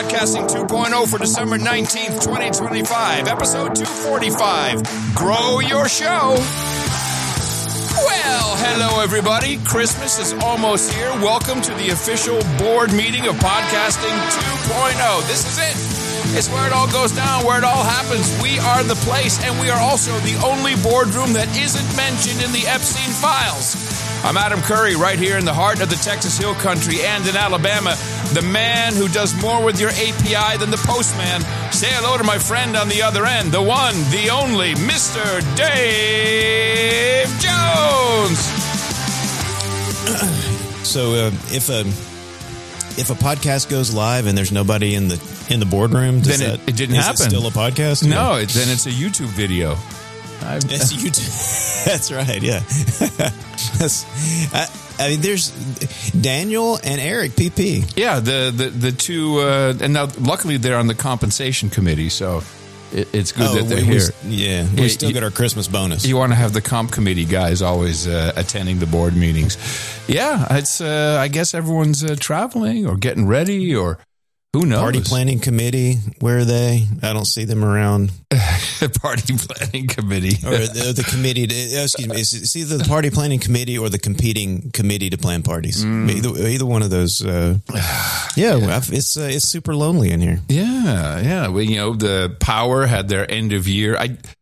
Podcasting 2.0 for December 19th, 2025, episode 245. Grow your show. Well, hello, everybody. Christmas is almost here. Welcome to the official board meeting of Podcasting 2.0. This is it. It's where it all goes down, where it all happens. We are the place, and we are also the only boardroom that isn't mentioned in the Epstein files. I'm Adam Curry, right here in the heart of the Texas Hill Country and in Alabama, the man who does more with your API than the postman. Say hello to my friend on the other end, the one, the only, Mr. Dave Jones. So if a podcast goes live and there's nobody in the boardroom, then it didn't happen. Is it still a podcast? No, then it's a YouTube video. It's YouTube. That's right. Yeah. I mean, there's Daniel and Eric PP. Yeah, the two, and now luckily they're on the compensation committee, so it's good that they're here. We still get our Christmas bonus. You want to have the comp committee guys always attending the board meetings. Yeah, it's I guess everyone's traveling or getting ready or who knows. Party planning committee, where are they? I don't see them around. Party planning committee. Or the committee, excuse me, it's either the party planning committee or the competing committee to plan parties. Either one of those. It's super lonely in here. Yeah. Well, the Power had their end of year.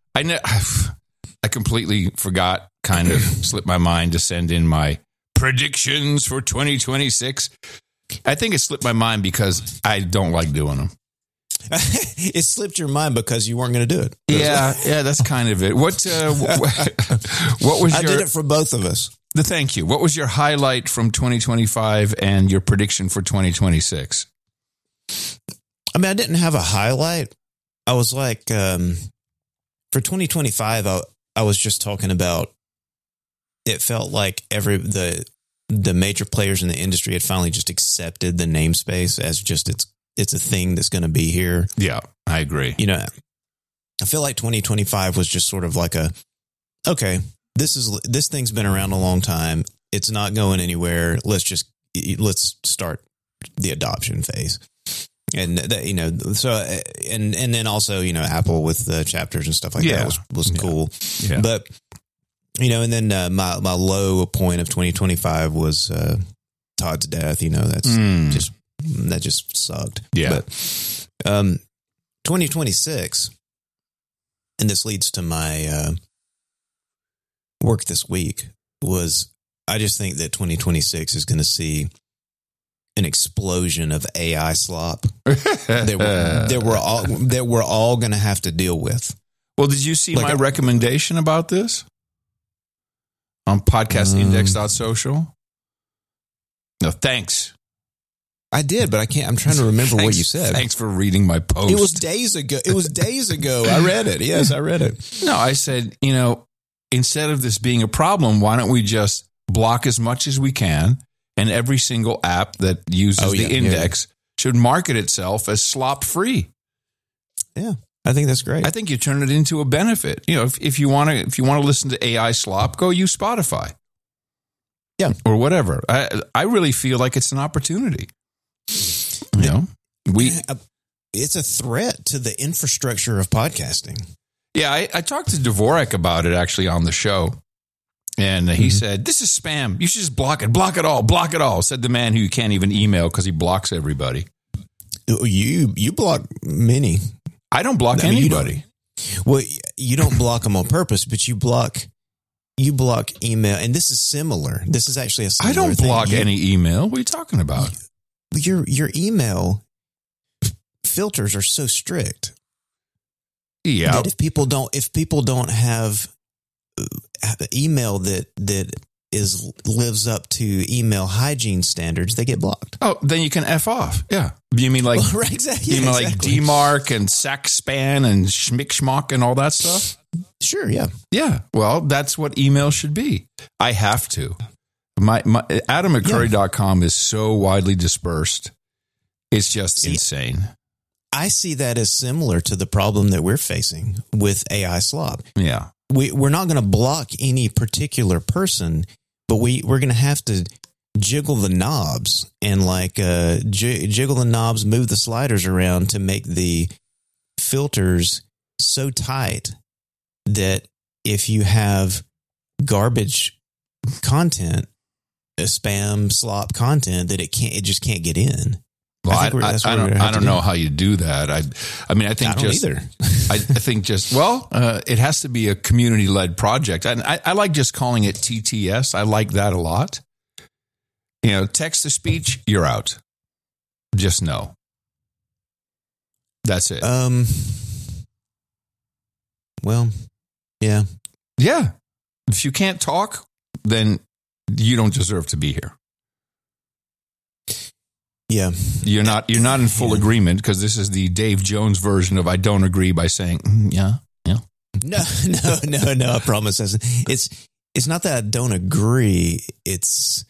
I completely forgot, kind of slipped my mind to send in my predictions for 2026. I think it slipped my mind because I don't like doing them. It slipped your mind because you weren't going to do it. Yeah, that's kind of it. What was I did it for both of us. Thank you. What was your highlight from 2025 and your prediction for 2026? I mean, I didn't have a highlight. I was like, for 2025, I was just talking about, it felt like the major players in the industry had finally just accepted the namespace as just it's a thing that's going to be here. Yeah, I agree. I feel like 2025 was just sort of like okay, this thing's been around a long time. It's not going anywhere. Let's start the adoption phase. And and then also, Apple with the chapters and stuff like that was cool. Yeah. But and then my low point of 2025 was Todd's death. That just sucked. Yeah. But 2026, and this leads to my work this week, I just think that 2026 is going to see an explosion of AI slop that we're all going to have to deal with. Well, did you see my recommendation about this on podcastindex.social? No, thanks. I did, but I'm trying to remember what you said. Thanks for reading my post. It was days ago. I read it. Yes, I read it. No, I said, instead of this being a problem, why don't we just block as much as we can, and every single app that uses the index should market itself as slop free. Yeah, I think that's great. I think you turn it into a benefit. If you want to listen to AI slop, go use Spotify. Yeah, or whatever. I really feel like it's an opportunity. It's a threat to the infrastructure of podcasting. Yeah, I talked to Dvorak about it actually on the show, and he said, "This is spam. You should just block it all." Said the man who you can't even email because he blocks everybody. You block many. I don't block anybody. You don't block them on purpose, but you block email, and this is similar. This is actually a similar I don't thing. block any email. What are you talking about? Your email filters are so strict. Yeah. That if people don't have email that lives up to email hygiene standards, they get blocked. Oh, then you can F off. Yeah. You mean like right, exactly. You mean like DMARC and SACSPAN and schmick and all that stuff? Sure, yeah. Yeah. Well, that's what email should be. I have to. My Adam at Curry.com is so widely dispersed. It's just insane. I see that as similar to the problem that we're facing with AI slop. Yeah. We're not going to block any particular person, but we're going to have to jiggle the knobs and like jiggle the knobs, move the sliders around to make the filters so tight that if you have garbage content, spam slop content, that it just can't get in. Well, I don't know how you do that. I think it has to be a community led project. I like just calling it TTS. I like that a lot. Text to speech, you're out. Just no. That's it. Well, yeah. Yeah. If you can't talk, then you don't deserve to be here. Yeah. You're not in full agreement, because this is the Dave Jones version of I don't agree by saying, yeah. No, I promise. It's not that I don't agree. It's,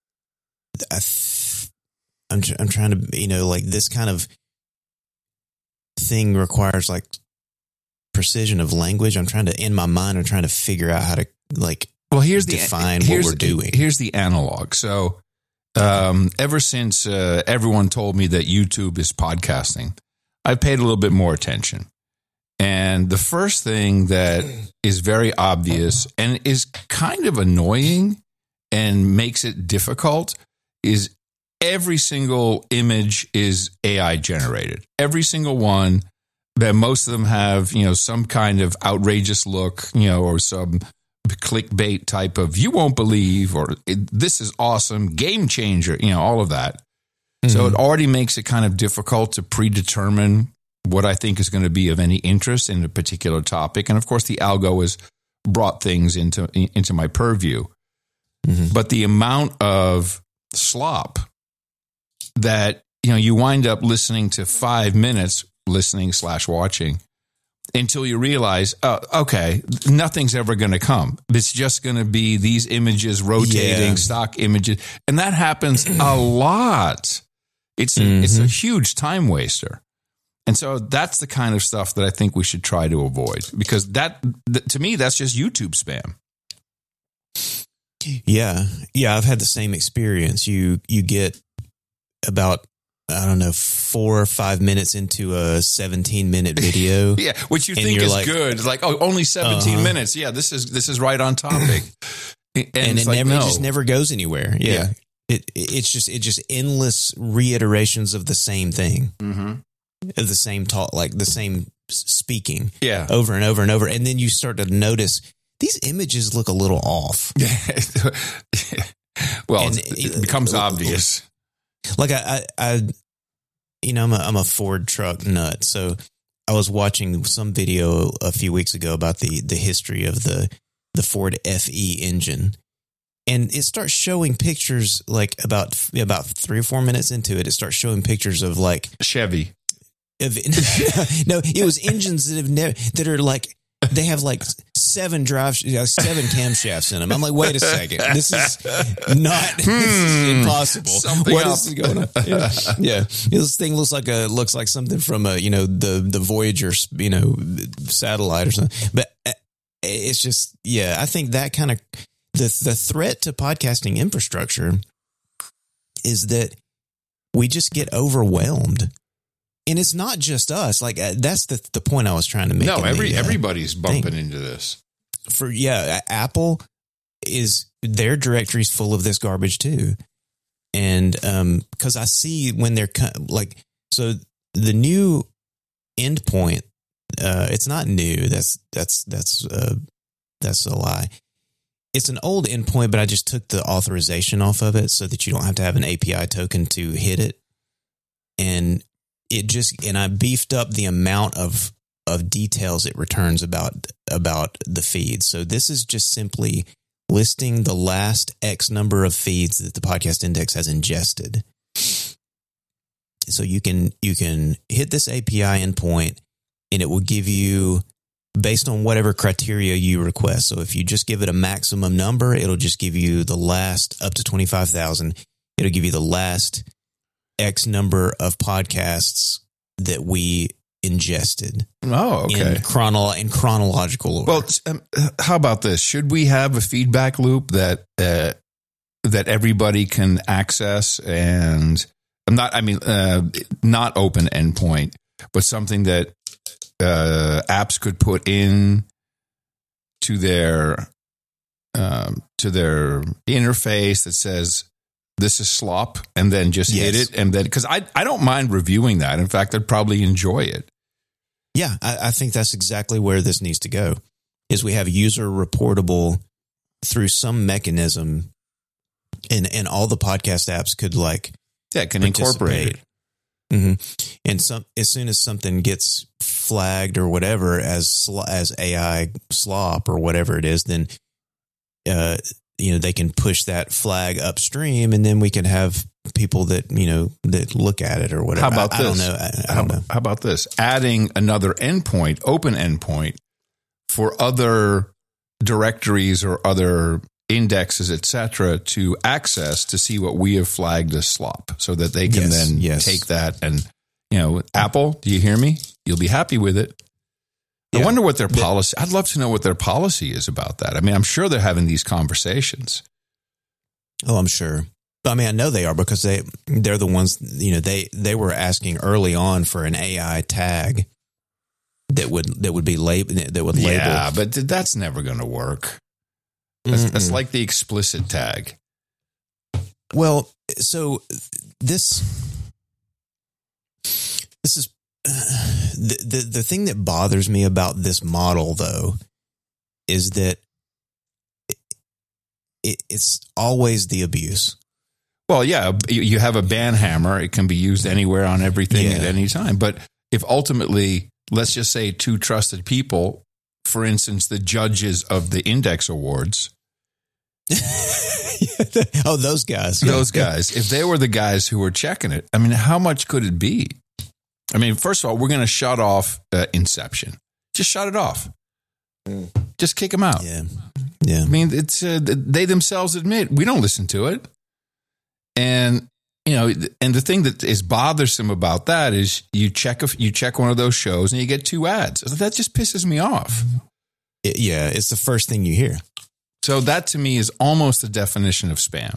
I'm trying to, like this kind of thing requires like precision of language. I'm trying to figure out how to define what we're doing. Here's the analog. So, ever since everyone told me that YouTube is podcasting, I've paid a little bit more attention. And the first thing that is very obvious and is kind of annoying and makes it difficult is every single image is AI generated. Every single one. That most of them have, some kind of outrageous look, or some clickbait type of "you won't believe" or "this is awesome, game changer," all of that. Mm-hmm. So it already makes it kind of difficult to predetermine what I think is going to be of any interest in a particular topic. And of course, the algo has brought things into my purview. Mm-hmm. But the amount of slop that you wind up listening to 5 minutes. Listening/watching until you realize, okay, nothing's ever going to come. It's just going to be these images rotating, stock images. And that happens a lot. It's a huge time waster. And so that's the kind of stuff that I think we should try to avoid, because that to me, that's just YouTube spam. Yeah. Yeah. I've had the same experience. You get about, I don't know, 4 or 5 minutes into a 17-minute video. Yeah, which you think is like, good. It's like, only 17 minutes. Yeah, this is right on topic. And it just never goes anywhere. Yeah. It's just endless reiterations of the same thing. Mm-hmm. Of the same talk, like the same speaking. Yeah. Over and over and over. And then you start to notice these images look a little off. Well, it becomes obvious. Like I'm a Ford truck nut. So I was watching some video a few weeks ago about the history of the Ford FE engine, and it starts showing pictures like about 3 or 4 minutes into it. It starts showing pictures of like Chevy. No, it was engines that are like, they have like 7 camshafts in them. I'm like, wait a second, this is impossible. What is going on? Yeah. This thing looks like something from the Voyager satellite or something. But it's just, I think that kind of the threat to podcasting infrastructure is that we just get overwhelmed. And it's not just us. Like that's the point I was trying to make. No, everybody's bumping into this. Apple is, their directory's full of this garbage too. And because I see when they're like, so the new endpoint, it's not new. That's a lie. It's an old endpoint, but I just took the authorization off of it so that you don't have to have an API token to hit it. And I beefed up the amount of details it returns about the feed. So this is just simply listing the last X number of feeds that the podcast index has ingested. So you can hit this API endpoint and it will give you, based on whatever criteria you request. So if you just give it a maximum number, it'll just give you the last up to 25,000. It'll give you the last X number of podcasts that we ingested. Oh, okay. In chronological order. Well, how about this? Should we have a feedback loop that that everybody can access, and not open endpoint, but something that apps could put in to their interface that says this is slop, and then just hit it, and then because I don't mind reviewing that. In fact, I'd probably enjoy it. Yeah, I think that's exactly where this needs to go. Is we have user reportable through some mechanism, and all the podcast apps could can incorporate it. Mm-hmm. And as soon as something gets flagged or whatever as AI slop or whatever it is, then they can push that flag upstream, and then we can have people that that look at it or whatever. How about this? I don't know. I don't know. How about this? Adding another endpoint, open endpoint, for other directories or other indexes, etc., to access to see what we have flagged as slop, so that they can take that and Apple, do you hear me? You'll be happy with it. I wonder what their policy. I'd love to know what their policy is about that. I mean, I'm sure they're having these conversations. Oh, I'm sure. I mean, I know they are, because they're the ones. They were asking early on for an AI tag that would be label. Yeah, but that's never going to work. That's like the explicit tag. Well, so this is the thing that bothers me about this model, though, is that it's always the abuse. Well, yeah, you have a ban hammer. It can be used anywhere on everything at any time. But if ultimately, let's just say two trusted people, for instance, the judges of the Index Awards. Oh, those guys. Those guys. If they were the guys who were checking it, I mean, how much could it be? I mean, first of all, we're going to shut off Inception. Just shut it off. Just kick them out. Yeah. I mean, it's they themselves admit we don't listen to it. And and the thing that is bothersome about that is you check one of those shows and you get 2 ads. That just pisses me off. It's the first thing you hear. So that to me is almost the definition of spam.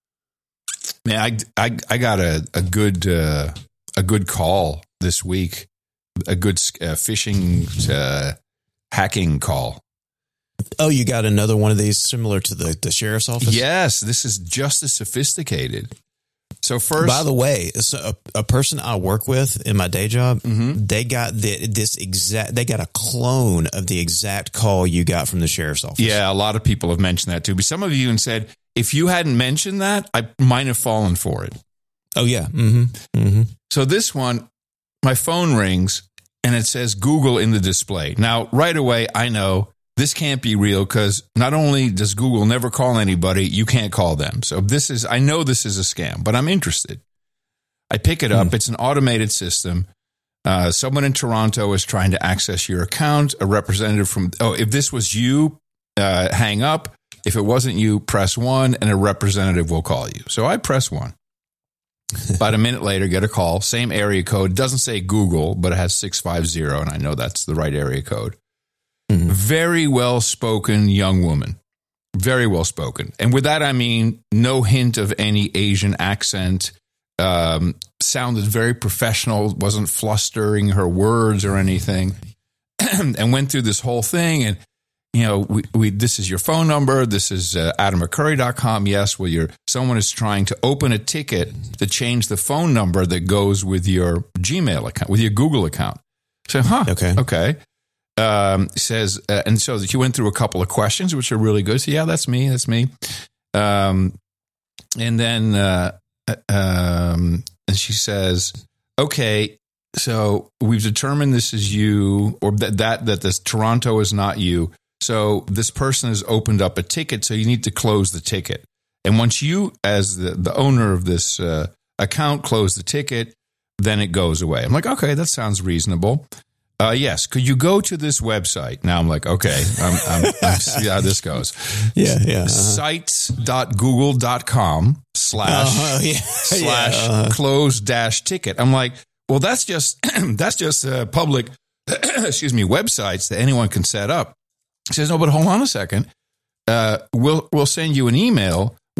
Man, I got a good call this week, a good phishing hacking call. Oh, you got another one of these similar to the sheriff's office? Yes, this is just as sophisticated. So first, by the way, so a person I work with in my day job, they got they got a clone of the exact call you got from the sheriff's office. Yeah, a lot of people have mentioned that too. But some of you even said, if you hadn't mentioned that, I might have fallen for it. Oh yeah. Mm-hmm. So this one, my phone rings and it says Google in the display. Now, right away, I know this can't be real, because not only does Google never call anybody, you can't call them. So I know this is a scam, but I'm interested. I pick it up. It's an automated system. Someone in Toronto is trying to access your account. A representative if this was you, hang up. If it wasn't you, press 1 and a representative will call you. So I press 1. About a minute later, get a call, same area code. Doesn't say Google, but it has 650, and I know that's the right area code. Very well-spoken young woman. Very well-spoken. And with that, I mean no hint of any Asian accent. Sounded very professional, wasn't flustering her words or anything. And went through this whole thing. And, this is your phone number. This is AdamMcCurry.com. Yes, well, someone is trying to open a ticket to change the phone number that goes with your Gmail account, with your Google account. So, okay. Says, and so that you went through a couple of questions, which are really good. So, yeah, that's me. And then, and she says, okay, so we've determined this is you, or that this Toronto is not you. So this person has opened up a ticket, so you need to close the ticket. And once you, as the owner of this account, close the ticket, then it goes away. I'm like, okay, that sounds reasonable. Yes. Could you go to this website? Now I'm like, okay, I'm see how this goes. Yeah. Sites.google.com / close -ticket. I'm like, well, that's just public, websites that anyone can set up. He says, no, but hold on a second. We'll send you an email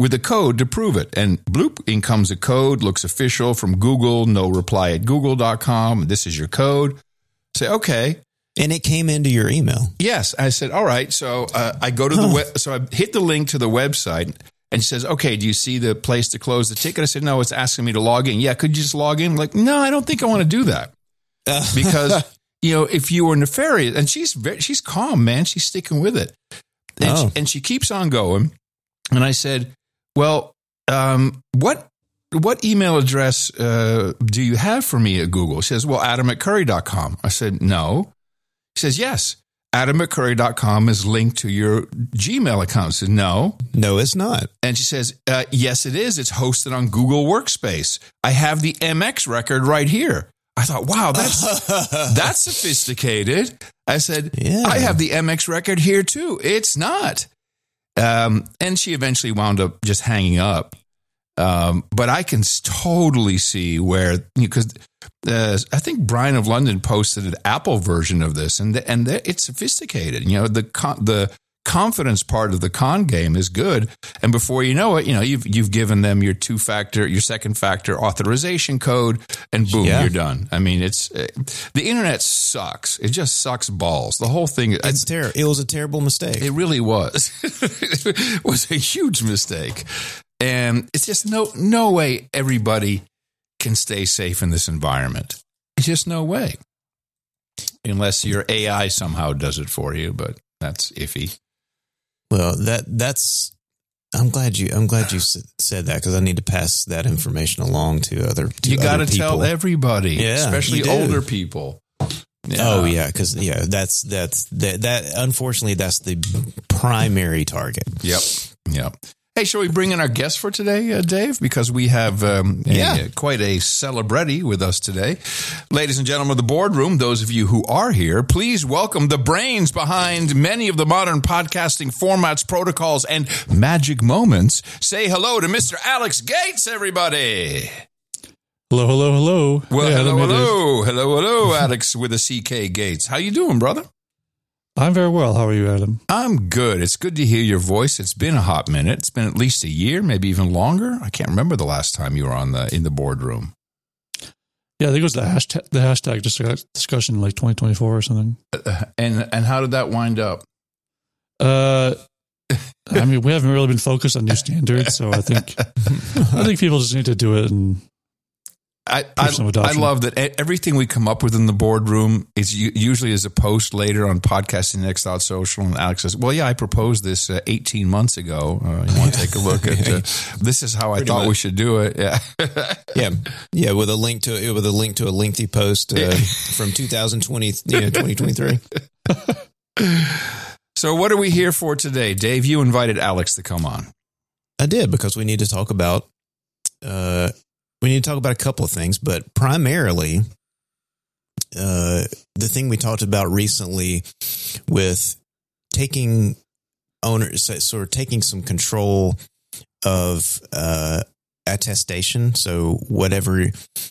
with a code to prove it. And bloop, in comes a code, looks official from Google, no reply at google.com. This is your code. Say, okay. And it came into your email. Yes. I said, all right. So I go to the web. So I hit the link to the website and she says, okay, do you see the place to close the ticket? I said, no, it's asking me to log in. Yeah. Could you just log in? I'm like, no, I don't think I want to do that. Because, if you were nefarious, and she's calm, man, she's sticking with it. And she keeps on going. And I said, well, what email address do you have for me at Google? She says, well, adam@curry.com. I said, no. She says, yes, adam@curry.com is linked to your Gmail account. I said, no. No, it's not. And she says, yes, it is. It's hosted on Google Workspace. I have the MX record right here. I thought, wow, that's sophisticated. I said, yeah. I have the MX record here too. It's not. And she eventually wound up just hanging up. But I can totally see where, because I think Brian of London posted an Apple version of this, and it's sophisticated. The confidence part of the con game is good, and before you know it, you've given them your your second factor authorization code, and boom, you're done. I mean, it's the internet sucks. It just sucks balls. The whole thing. It's terrible. It was a terrible mistake. It really was. It was a huge mistake. And it's just no way everybody can stay safe in this environment. It's just no way. Unless your AI somehow does it for you, but that's iffy. Well, that's I'm glad you said that, because I need to pass that information along to other people. You got to tell everybody, especially older people. Yeah. Oh yeah, because that unfortunately that's the primary target. Yep. Hey, shall we bring in our guest for today, Dave? Because we have quite a celebrity with us today. Ladies and gentlemen of the boardroom, those of you who are here, please welcome the brains behind many of the modern podcasting formats, protocols, and magic moments. Say hello to Mr. Alex Gates, everybody. Hello. Well, hello, Alex with a CK Gates. How you doing, brother? I'm very well. How are you, Adam? I'm good. It's good to hear your voice. It's been a hot minute. It's been at least a year, maybe even longer. I can't remember the last time you were in the boardroom. Yeah, I think it was the hashtag discussion like 2024 or something. And how did that wind up? I mean, we haven't really been focused on new standards, so I think people just need to do it and. I love that everything we come up with in the boardroom is usually as a post later on podcastingnext.social, and Alex says, well, yeah, I proposed this 18 months ago. You want to take a look at this is how I thought we should do it. Yeah. With a link to a lengthy post from 2020, 2023. So what are we here for today? Dave, you invited Alex to come on. I did, because we need to talk about a couple of things, but primarily, the thing we talked about recently with taking some control of attestation. So whatever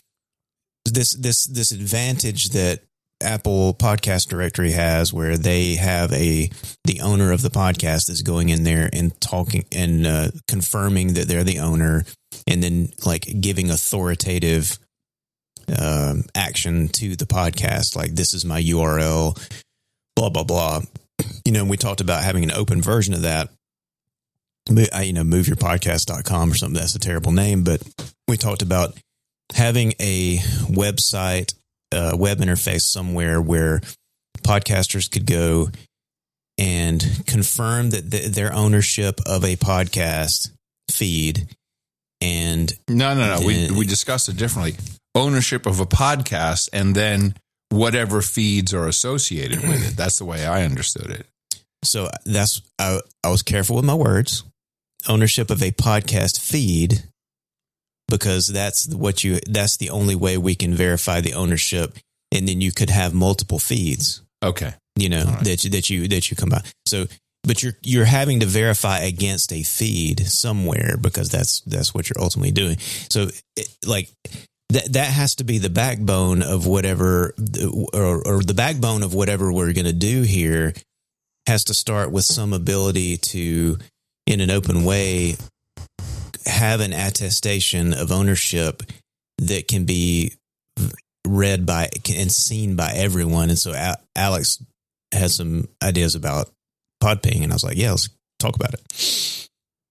this advantage that Apple Podcast Directory has, where they have the owner of the podcast is going in there and talking and confirming that they're the owner, and then like giving authoritative action to the podcast, like this is my URL, blah blah blah. We talked about having an open version of that. Moveyourpodcast.com or something. That's a terrible name, but we talked about having a website, web interface somewhere where podcasters could go and confirm that their ownership of a podcast feed. And no. We discussed it differently. Ownership of a podcast, and then whatever feeds are associated with it. That's the way I understood it. So I was careful with my words. Ownership of a podcast feed, because that's the only way we can verify the ownership, and then you could have multiple feeds. Okay. Right. that you combine. So, but you're having to verify against a feed somewhere, because that's what you're ultimately doing. So, that has to be the backbone of whatever, or the backbone of whatever we're going to do here has to start with some ability to, in an open way, have an attestation of ownership that can be read by and seen by everyone. And so Alex has some ideas about PodPing, and I was like, yeah, let's talk about it.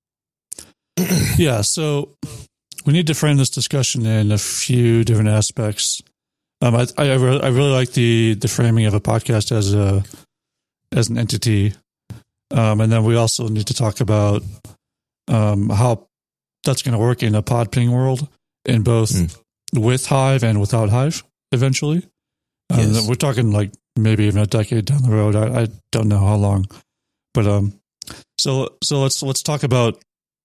Yeah, so we need to frame this discussion in a few different aspects. I really like the framing of a podcast as an entity, and then we also need to talk about how that's going to work in a PodPing world, in both with Hive and without Hive eventually. Yes. We're talking like maybe even a decade down the road. I don't know how long, but so let's talk about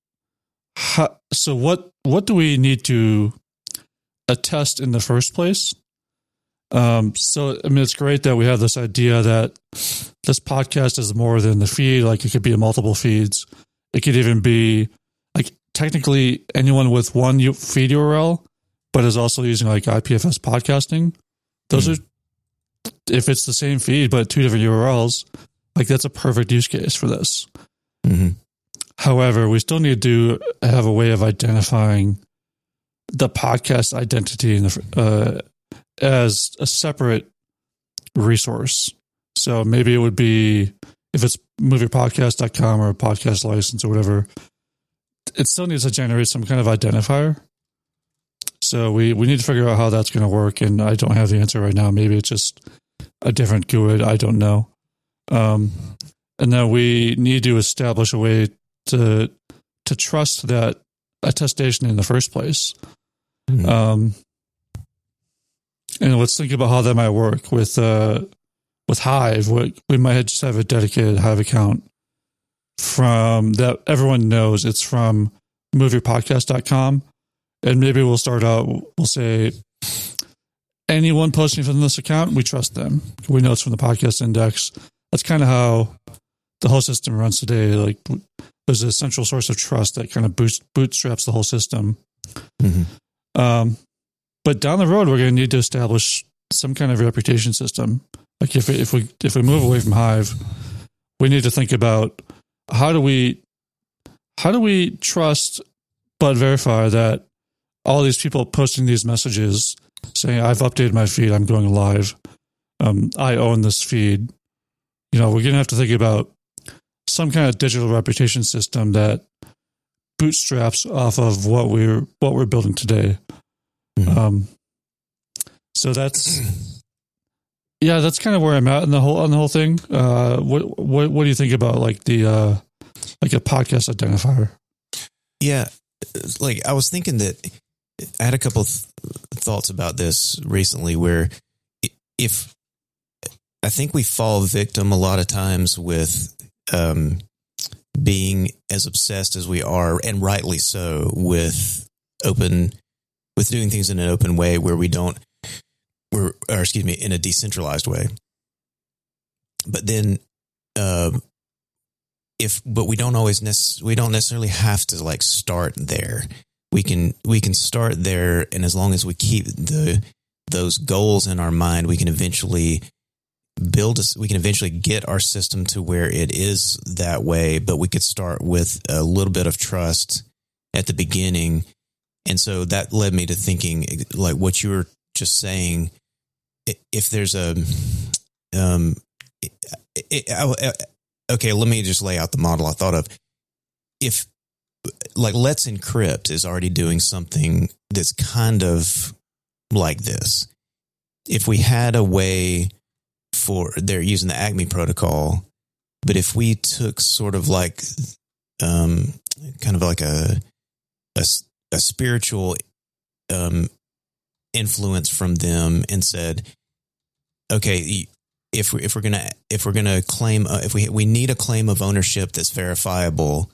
what do we need to attest in the first place? So I mean, it's great that we have this idea that this podcast is more than the feed. Like, it could be multiple feeds. It could even be like technically anyone with one feed URL, but is also using like IPFS podcasting. Those are, if it's the same feed but two different URLs, like that's a perfect use case for this. Mm-hmm. However, we still need to have a way of identifying the podcast identity as a separate resource. So maybe it would be, if it's movierpodcast.com or a podcast license or whatever, it still needs to generate some kind of identifier. So we need to figure out how that's going to work, and I don't have the answer right now. Maybe it's just a different GUID. I don't know. And then we need to establish a way to trust that attestation in the first place. Mm-hmm. And let's think about how that might work with Hive. We might just have a dedicated Hive account from that everyone knows it's from movierpodcast.com. And maybe we'll start out, we'll say, anyone posting from this account, we trust them. We know it's from the podcast index. That's kind of how the whole system runs today. Like, there's a central source of trust that kind of bootstraps the whole system. Mm-hmm. But down the road, we're going to need to establish some kind of reputation system. Like, if we move away from Hive, we need to think about how do we trust but verify that all these people posting these messages saying, I've updated my feed, I'm going live, I own this feed. We're going to have to think about some kind of digital reputation system that bootstraps off of what we're building today. Mm-hmm. So that's kind of where I'm at on the whole thing. What do you think about like a podcast identifier? Yeah, like I was thinking that I had a couple of thoughts about this recently, where if I think we fall victim a lot of times with being as obsessed as we are, and rightly so, with doing things in an open way where in a decentralized way. But then, but we don't necessarily have to like start there. We can start there, and as long as we keep those goals in our mind, we can eventually get our system to where it is that way. But we could start with a little bit of trust at the beginning. And so that led me to thinking, like what you were just saying, if there's okay, let me just lay out the model I thought of. If, like, Let's Encrypt is already doing something that's kind of like this. If we had a way they're using the Acme protocol, but if we took sort of like, kind of like a spiritual influence from them and said, okay, if we're gonna claim, we need a claim of ownership that's verifiable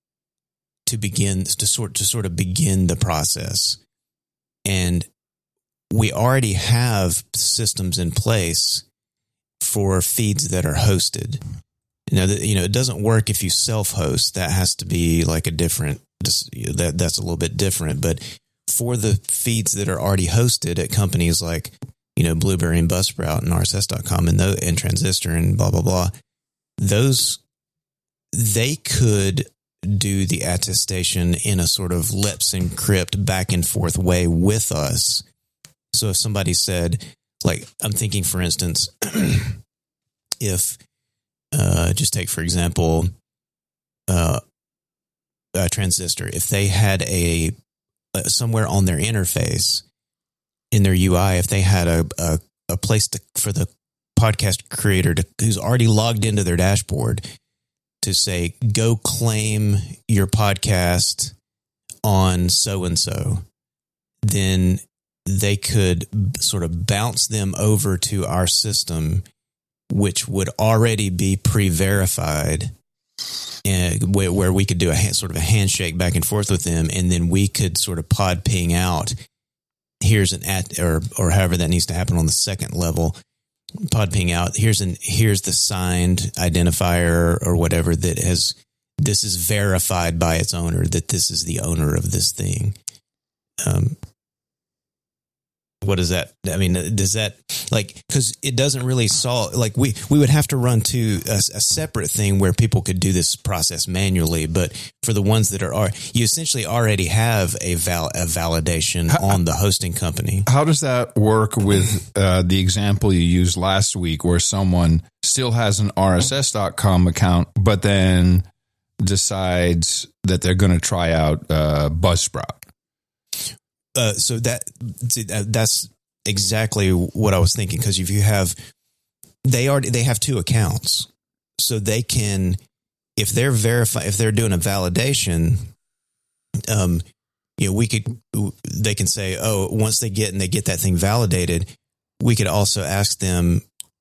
to sort of begin the process, and we already have systems in place for feeds that are hosted. It doesn't work if you self-host. That has to be like a different. That's a little bit different. But for the feeds that are already hosted at companies like Blueberry and Buzzsprout and RSS.com and Transistor and blah blah blah, those they could do the attestation in a sort of let's encrypt back and forth way with us. So if somebody said, like, I'm thinking, for instance, if, just take, for example, a Transistor, if they had somewhere on their interface in their UI, if they had a place for the podcast creator who's already logged into their dashboard to say, go claim your podcast on so-and-so, then they could sort of bounce them over to our system, which would already be pre-verified, and where we could do sort of a handshake back and forth with them, and then we could sort of pod ping out, here's or however that needs to happen on the second level, pod ping out, here's the signed identifier or whatever this is verified by its owner, that this is the owner of this thing. What is that? I mean, does that, like, because it doesn't really solve, like, we would have to run to a separate thing where people could do this process manually. But for the ones that you essentially already have a validation on the hosting company. How does that work with the example you used last week, where someone still has an RSS.com account, but then decides that they're going to try out Buzzsprout? So that's exactly what I was thinking. Because if you they have two accounts, so they can, if they're doing a validation, they can say, oh, once they get that thing validated, we could also ask them,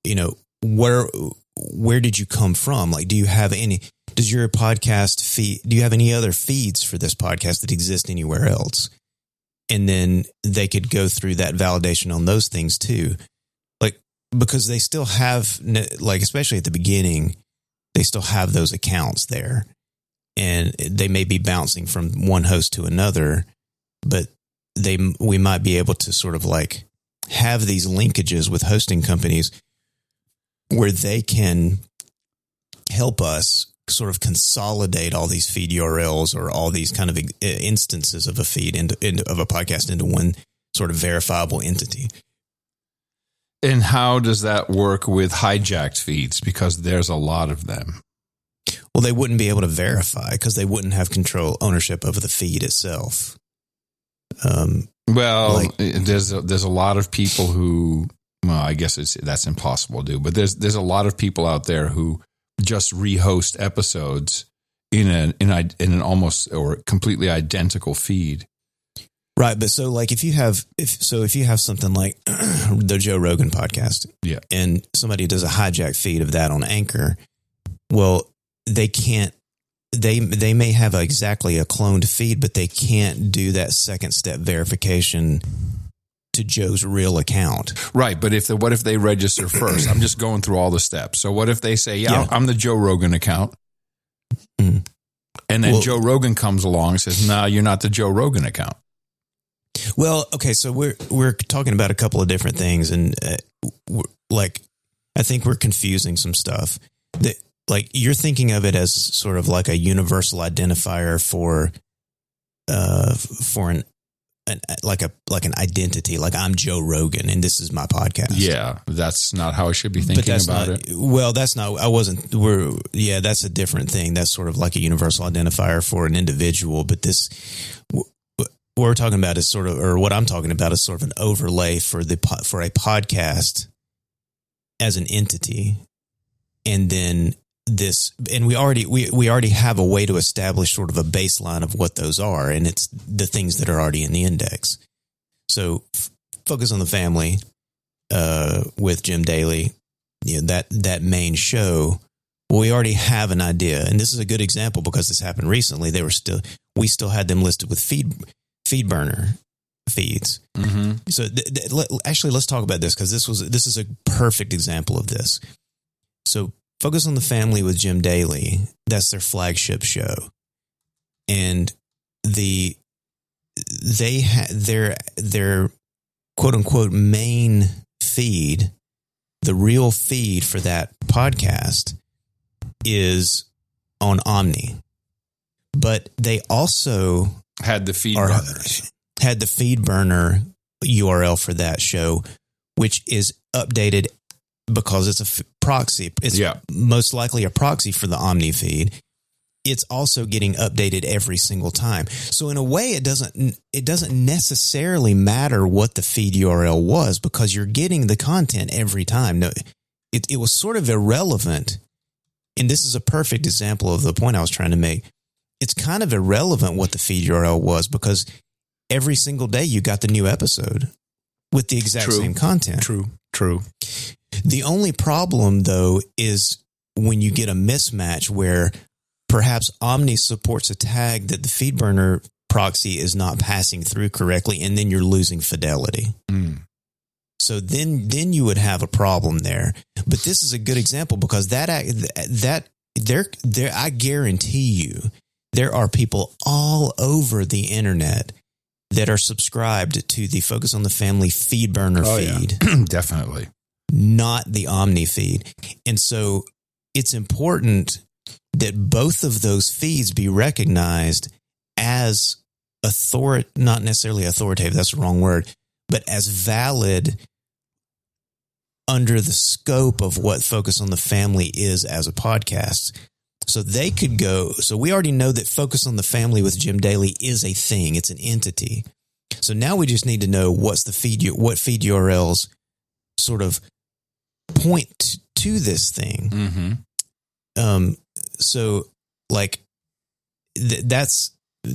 where did you come from? Like, does your podcast feed, do you have any other feeds for this podcast that exist anywhere else? And then they could go through that validation on those things too. Like, because they still have, like, especially at the beginning, they still have those accounts there, and they may be bouncing from one host to another, but we might be able to sort of like have these linkages with hosting companies where they can help us sort of consolidate all these feed URLs or all these kind of instances of a feed of a podcast into one sort of verifiable entity. And how does that work with hijacked feeds? Because there's a lot of them. Well, they wouldn't be able to verify because they wouldn't have ownership over the feed itself. There's a lot of people who, well, I guess that's impossible to do, but there's a lot of people out there who just rehost episodes in an almost or completely identical feed. Right. But so, like, if you have something like the Joe Rogan podcast, yeah, and somebody does a hijack feed of that on Anchor, well, they can't, they may have exactly a cloned feed, but they can't do that second step verification to Joe's real account. Right. But what if they register first? I'm just going through all the steps. So what if they say, yeah. I'm the Joe Rogan account. Mm-hmm. And then Joe Rogan comes along and says, no, you're not the Joe Rogan account. Well, okay. So we're talking about a couple of different things. And I think we're confusing some stuff that, like, you're thinking of it as sort of like a universal identifier for an identity, like I'm Joe Rogan and this is my podcast. Yeah, that's not how I should be thinking about it. Well, that's not. I wasn't. That's a different thing. That's sort of like a universal identifier for an individual. But what we're talking about is sort of, or what I'm talking about is sort of an overlay for a podcast as an entity, and then we already have a way to establish sort of a baseline of what those are, and it's the things that are already in the index. So Focus on the Family with Jim Daly, that main show, well, we already have an idea, and this is a good example because this happened recently. We still had them listed with FeedBurner feeds. Mm-hmm. So actually, let's talk about this because this is a perfect example of this. So Focus on the Family with Jim Daly, that's their flagship show. And their quote unquote main feed, the real feed for that podcast is on Omni. but they also Had the feed runners. had the FeedBurner URL for that show, which is updated because it's a proxy. It's most likely a proxy for the Omni feed. It's also getting updated every single time. So in a way, it doesn't necessarily matter what the feed URL was because you're getting the content every time. No, it was sort of irrelevant. And this is a perfect example of the point I was trying to make. It's kind of irrelevant what the feed URL was because every single day you got the new episode with the exact same content. True. The only problem, though, is when you get a mismatch where perhaps Omni supports a tag that the FeedBurner proxy is not passing through correctly, and then you're losing fidelity. So then you would have a problem there. But this is a good example because I guarantee you there are people all over the internet that are subscribed to the Focus on the Family FeedBurner feed. Yeah. Definitely. Not the Omni feed. And so it's important that both of those feeds be recognized as not necessarily authoritative, that's the wrong word, but as valid under the scope of what Focus on the Family is as a podcast. So they could go, so we already know that Focus on the Family with Jim Daly is a thing. It's an entity. So now we just need to know what feed URLs sort of point to this thing. So like that's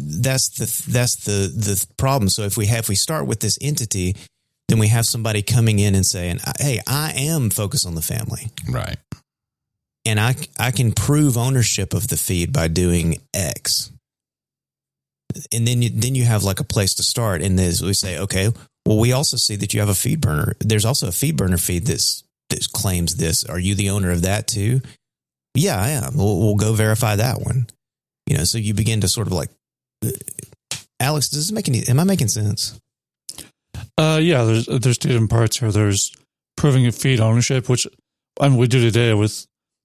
the problem. So if we start with this entity, then we have somebody coming in and saying, "Hey, I am Focus on the Family." Right. And I can prove ownership of the feed by doing X. And then you have like a place to start. And then we say, okay, well, we also see that you have a FeedBurner. There's also a FeedBurner feed that claims this. Are you the owner of that too? Yeah, I am. We'll go verify that one. So you begin to sort of like, Alex, does this am I making sense? Yeah, there's two different parts here. There's proving a feed ownership, which we do today with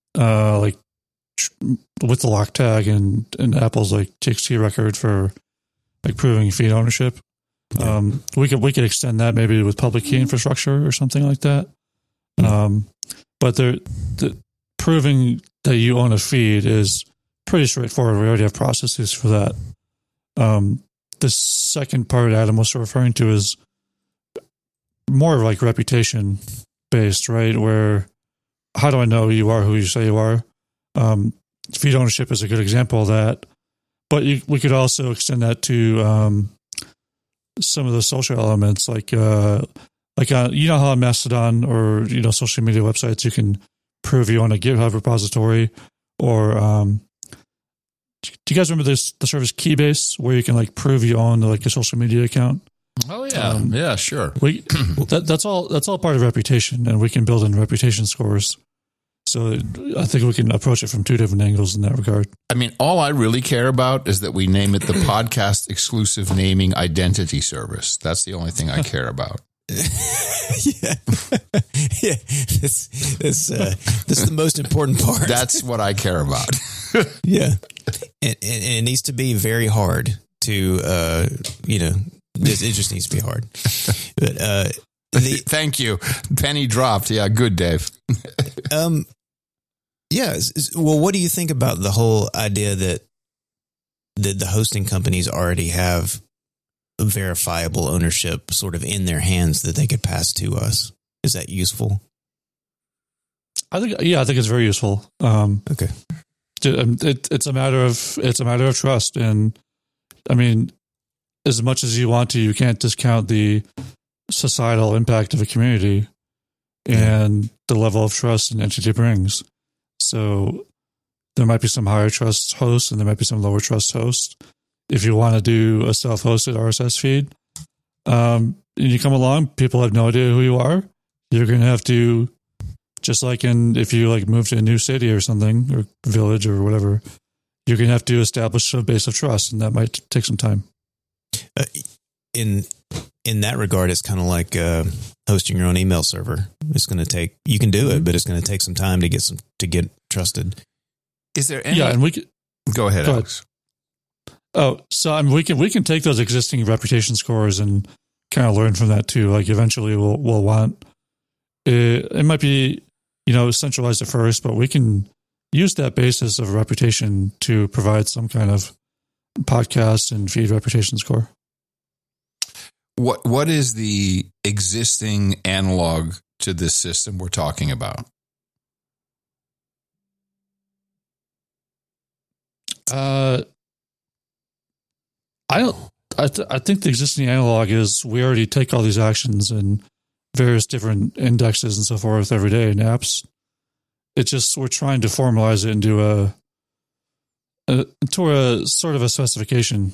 with the lock tag and Apple's like TXT record for like proving feed ownership. Yeah. We could extend that maybe with public key infrastructure or something like that. But the proving that you own a feed is pretty straightforward. We already have processes for that. The second part Adam was referring to is more like reputation based, right? Where how do I know you are who you say you are? Feed ownership is a good example of that. But we could also extend that to some of the social elements, like you know how on Mastodon or social media websites you can prove you own a GitHub repository, or do you guys remember the service Keybase where you can like prove you own like a social media account? Oh yeah, yeah, sure. That's all part of reputation, and we can build in reputation scores. So I think we can approach it from two different angles in that regard. I mean, all I really care about is that we name it the Podcast Exclusive Naming Identity Service. That's the only thing I care about. Yeah. That's the most important part. That's what I care about. Yeah. And it needs to be very hard to, it just needs to be hard. But, thank you. Penny dropped. Yeah. Good, Dave. Yeah. Well, what do you think about the whole idea that the hosting companies already have verifiable ownership sort of in their hands that they could pass to us? Is that useful? I think it's very useful. Okay. It's a matter of trust. And I mean, as much as you want to, you can't discount the societal impact of a community and the level of trust an entity brings. So there might be some higher trust hosts and there might be some lower trust hosts. If you want to do a self-hosted RSS feed, and you come along, people have no idea who you are. You're going to have to, just like if you like move to a new city or something, or village or whatever, you're going to have to establish a base of trust, and that might take some time. In that regard, it's kind of like hosting your own email server. It's going to take, you can do it, but it's going to take some time to get trusted. Is there any? Yeah, and go ahead, Alex. Oh, so I mean, we can take those existing reputation scores and kind of learn from that too. Like eventually we'll want it might be, centralized at first, but we can use that basis of reputation to provide some kind of podcast and feed reputation score. What is the existing analog to this system we're talking about? I think the existing analog is we already take all these actions in various different indexes and so forth every day in apps. It's just we're trying to formalize it into a sort of a specification.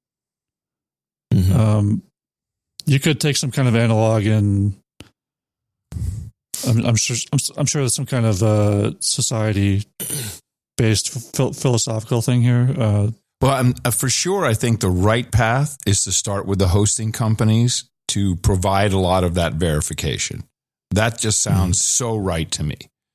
Mm-hmm. You could take some kind of analog and I'm sure there's some kind of society based philosophical thing here. Well, for sure, I think the right path is to start with the hosting companies to provide a lot of that verification. That just sounds so right to me.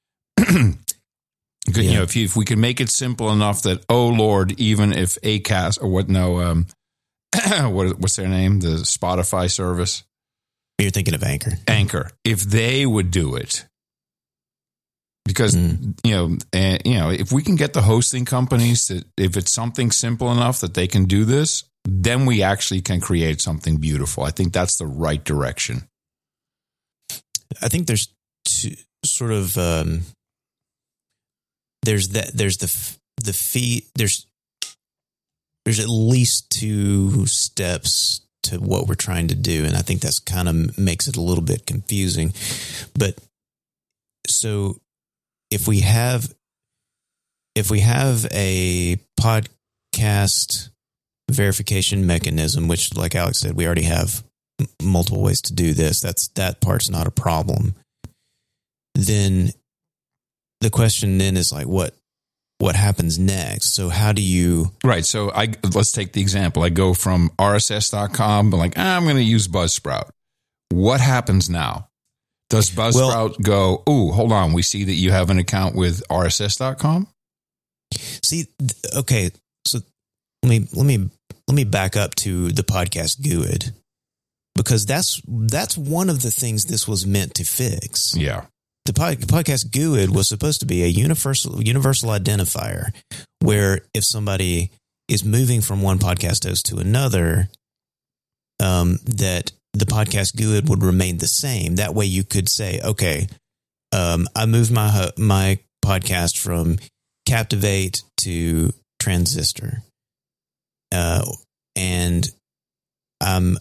If we can make it simple enough that, oh Lord, even if Acast or what's their name, the Spotify service, you're thinking of Anchor, if they would do it. Because, if we can get the hosting companies that if it's something simple enough that they can do this, then we actually can create something beautiful. I think that's the right direction. I think there's two sort of, there's the fee, there's at least two steps to what we're trying to do. And I think that's kind of makes it a little bit confusing. But so, if we have a podcast verification mechanism, which, like Alex said, we already have multiple ways to do this. That part's not a problem. Then the question then is like, what happens next? So how do you... Right. So let's take the example. I go from RSS.com, but I'm going to use Buzzsprout. What happens now? Does Buzzsprout go, oh, hold on, we see that you have an account with RSS.com? See, okay, so let me back up to the podcast GUID, because that's one of the things this was meant to fix. Yeah. The podcast GUID was supposed to be a universal identifier where if somebody is moving from one podcast host to another, that the podcast GUID would remain the same. That way you could say, okay, I moved my podcast from Captivate to Transistor. And my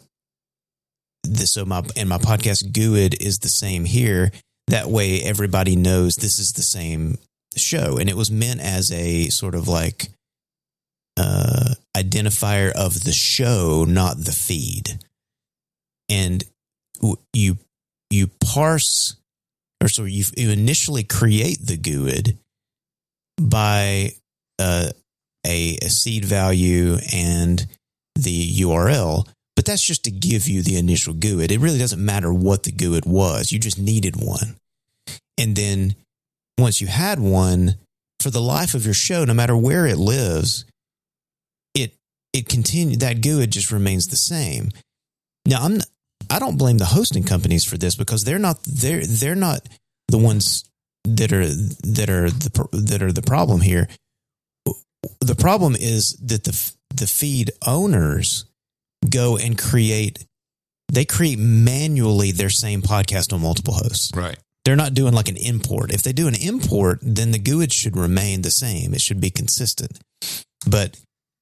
podcast GUID is the same here. That way everybody knows this is the same show. And it was meant as a sort of like identifier of the show, not the feed. And you parse, or so you initially create the GUID by a seed value and the URL, but that's just to give you the initial GUID. It really doesn't matter what the GUID was. You just needed one. And then once you had one, for the life of your show, no matter where it lives, it continued. That GUID just remains the same. Now, I don't blame the hosting companies for this, because they're not the ones that are the problem here. The problem is that the feed owners go and create manually their same podcast on multiple hosts. Right. They're not doing like an import. If they do an import, then the GUID should remain the same. It should be consistent. But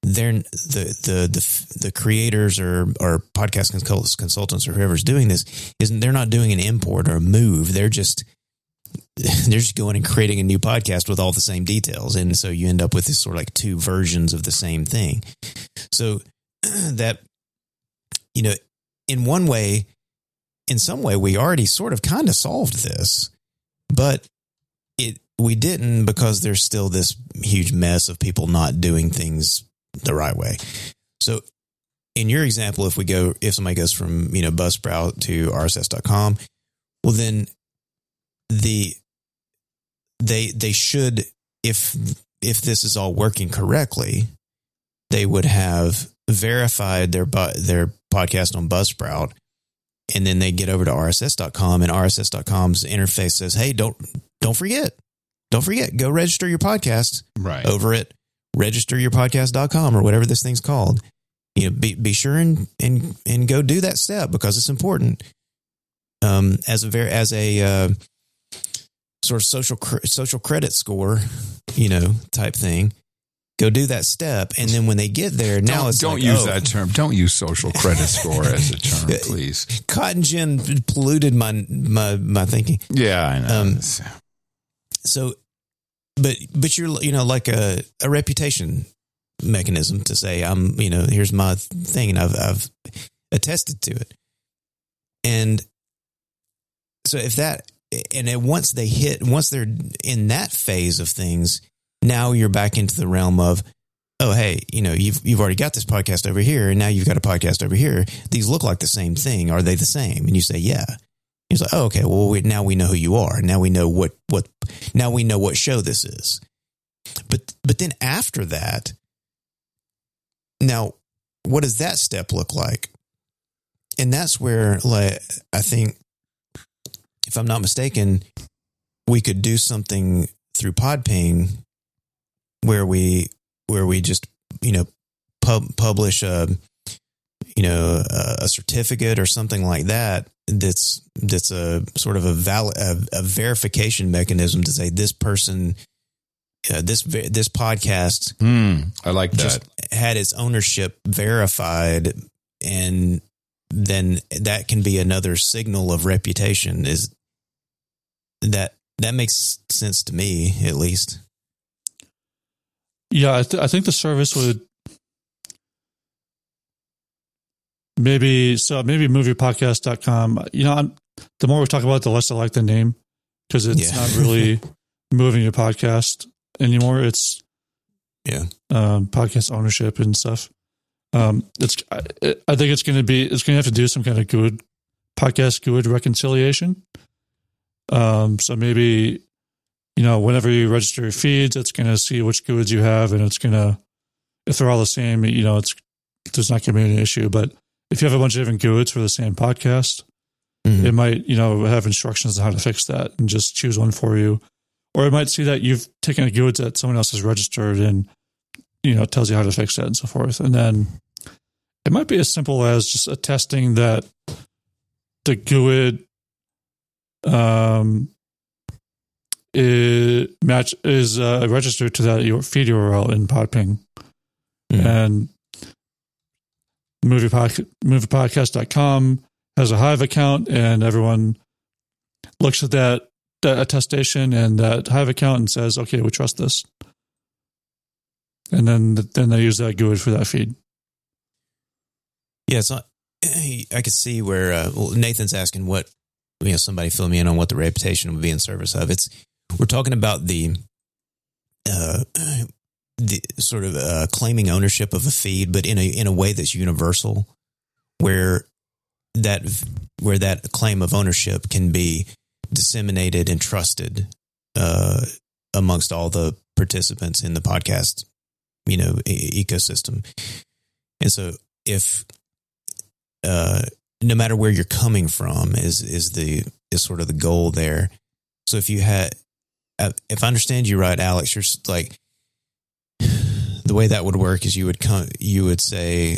the creators or podcast consultants or whoever's doing this they're not doing an import or a move. They're just going and creating a new podcast with all the same details. And so you end up with this sort of like two versions of the same thing. So that, in some way, we already sort of kind of solved this, but we didn't, because there's still this huge mess of people not doing things the right way. So in your example, if somebody goes from, Buzzsprout to RSS.com, well, then they should, if this is all working correctly, they would have verified their podcast on Buzzsprout, and then they get over to RSS.com, and RSS.com's interface says, "Hey, don't forget, go register your podcast over at registeryourpodcast.com or whatever this thing's called. Be sure and go do that step because it's important." As a sort of social credit score, type thing. Go do that step, and then when they get there, don't use that term. Don't use social credit score as a term, please. Cotton gin polluted my thinking. Yeah, I know. So, but you're like a reputation mechanism to say here's my thing, and I've attested to it, and so if that and then once they're in that phase of things. Now you're back into the realm of, oh, hey, you've already got this podcast over here, and now you've got a podcast over here. These look like the same thing. Are they the same? And you say, yeah. He's like, oh, okay. Well, now we know who you are. Now we know now we know what show this is. But then after that, now what does that step look like? And that's where, I think, if I'm not mistaken, we could do something through Podping where we just publish a certificate or something like that that's a sort of a verification mechanism to say this person this podcast I like that just had its ownership verified, and then that can be another signal of reputation. Is that makes sense to me, at least. Yeah, I think the service would maybe moviepodcast.com. The more we talk about it, the less I like the name because it's not really moving your podcast anymore. It's podcast ownership and stuff. I think it's going to have to do some kind of podcast GUID reconciliation. So maybe, whenever you register your feeds, it's going to see which GUIDs you have, and it's going to, if they're all the same, there's not going to be any issue. But if you have a bunch of different GUIDs for the same podcast, it might, have instructions on how to fix that and just choose one for you. Or it might see that you've taken a GUID that someone else has registered and, it tells you how to fix that and so forth. And then it might be as simple as just attesting that the GUID is registered to that your feed URL in Podping, and moviepodcast.com has a Hive account, and everyone looks at that attestation and that Hive account and says, okay, we trust this, and then they use that GUID for that feed. Yeah, so I could see where Nathan's asking what. Somebody fill me in on what the reputation would be in service of. We're talking about the sort of claiming ownership of a feed, but in a way that's universal, where that claim of ownership can be disseminated and trusted amongst all the participants in the podcast, ecosystem. And so if no matter where you're coming from is sort of the goal there. So if I understand you right, Alex, you're like, the way that would work is you would say,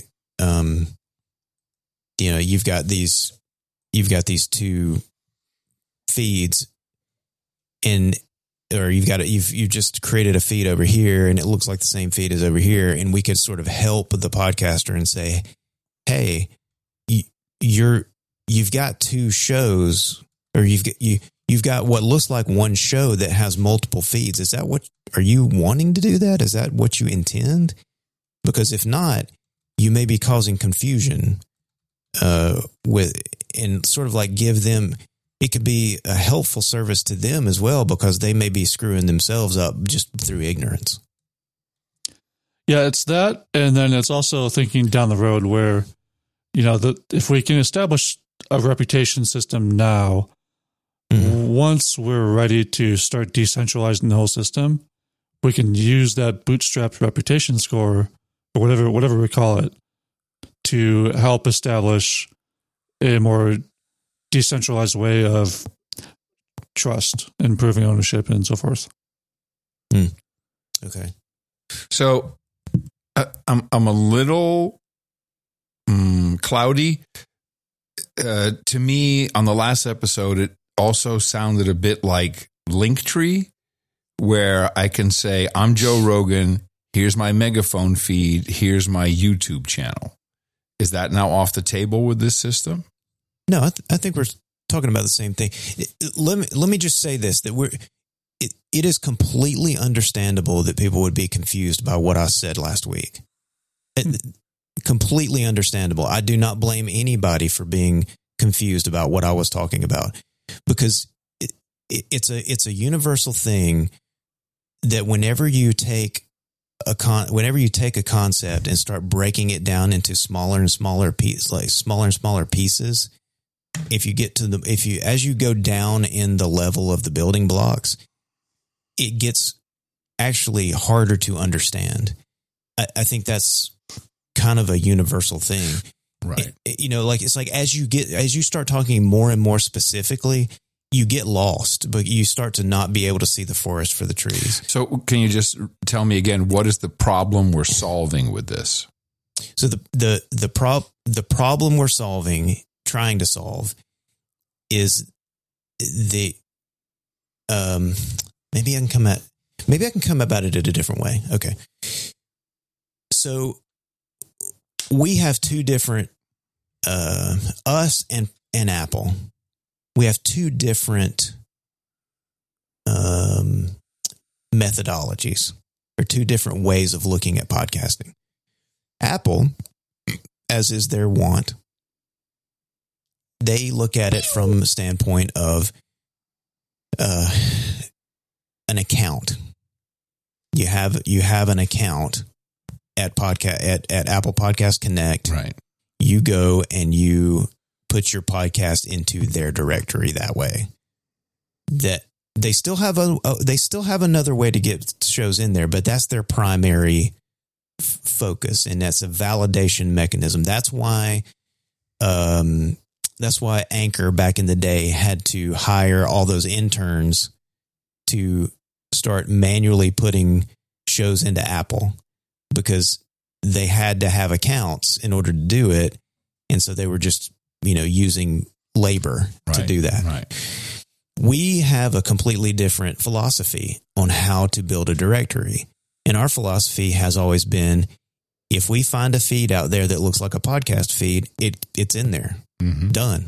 you've got these two feeds you've just created a feed over here and it looks like the same feed as over here. And we could sort of help the podcaster and say, hey, you've got two shows, or you've got what looks like one show that has multiple feeds. Is that are you wanting to do that? Is that what you intend? Because if not, you may be causing confusion and sort of like give them, it could be a helpful service to them as well, because they may be screwing themselves up just through ignorance. Yeah, it's that. And then it's also thinking down the road where, if we can establish a reputation system now, once we're ready to start decentralizing the whole system, we can use that bootstrapped reputation score or whatever we call it, to help establish a more decentralized way of trust and proving ownership and so forth. Okay. So I'm a little cloudy. To me, on the last episode, it also sounded a bit like Linktree, where I can say, I'm Joe Rogan, here's my megaphone feed, here's my YouTube channel. Is that now off the table with this system? No, I think we're talking about the same thing. Let me just say this, that it is completely understandable that people would be confused by what I said last week. Completely understandable. I do not blame anybody for being confused about what I was talking about, because it's a universal thing that whenever you take a concept and start breaking it down into smaller and smaller pieces, as you go down in the level of the building blocks, it gets actually harder to understand. I think that's kind of a universal thing, right? It's like as you start talking more and more specifically, you get lost, but you start to not be able to see the forest for the trees. So can you just tell me again, what is the problem we're solving with this? So the problem we're trying to solve is maybe I can come about it in a different way. Okay. So we have two different, us and Apple. We have two different methodologies, or two different ways of looking at podcasting. Apple, as is their wont, they look at it from the standpoint of an account. You have an account at Apple Podcast Connect. Right. You go and you put your podcast into their directory that way. That they still have another way to get shows in there, but that's their primary focus, and that's a validation mechanism. That's why Anchor back in the day had to hire all those interns to start manually putting shows into Apple, because they had to have accounts in order to do it. And so they were just, using labor to do that. Right. We have a completely different philosophy on how to build a directory. And our philosophy has always been, if we find a feed out there that looks like a podcast feed, it's in there. Mm-hmm. Done.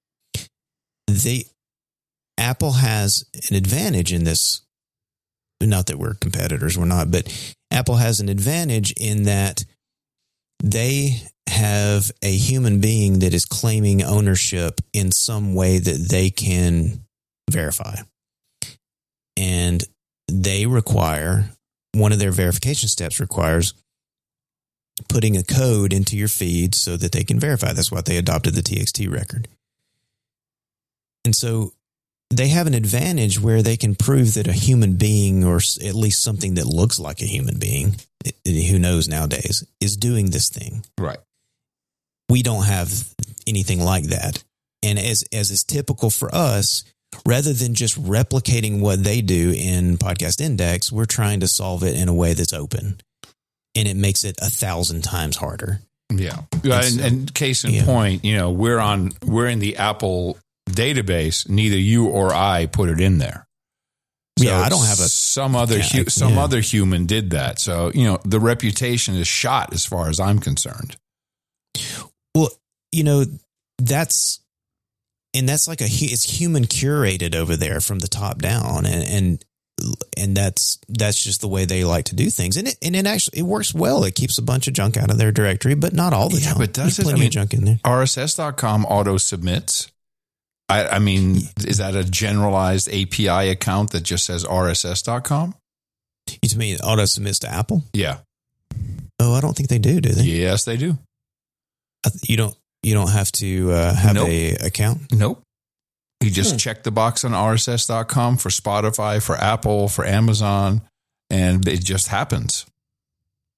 Apple has an advantage in this. Not that we're competitors, we're not, but Apple has an advantage in that they have a human being that is claiming ownership in some way that they can verify. And one of their verification steps requires putting a code into your feed so that they can verify. That's why they adopted the TXT record. And so they have an advantage where they can prove that a human being, or at least something that looks like a human being, who knows nowadays, is doing this thing. Right. We don't have anything like that. And as is typical for us, rather than just replicating what they do in Podcast Index, we're trying to solve it in a way that's open. And it makes it 1,000 times harder. Yeah. And case in point, we're in the Apple database. Neither you or I put it in there. So I don't have some other human did that. So, the reputation is shot as far as I'm concerned. Well, that's like it's human curated over there from the top down. And that's just the way they like to do things. And it actually works well. It keeps a bunch of junk out of their directory, but not all the time. But does There's plenty of junk in there. RSS.com auto submits. I mean, is that a generalized API account that just says RSS.com? You to me, auto submits to Apple? Yeah. Oh, I don't think they do they? Yes, they do. You don't have to have a account? Nope. You just check the box on RSS.com for Spotify, for Apple, for Amazon, and it just happens.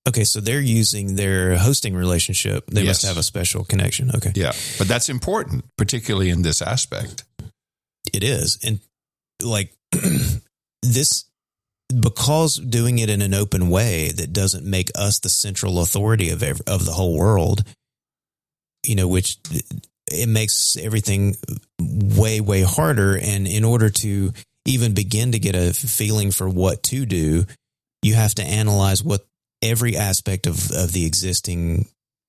Okay, so they're using their hosting relationship. They must Yes. have a special connection. Okay. Yeah. But that's important, particularly in this aspect. It is. And like this, because doing it in an open way that doesn't make us the central authority of the whole world, which it makes everything way, way harder. And in order to even begin to get a feeling for what to do, you have to analyze what every aspect of the existing,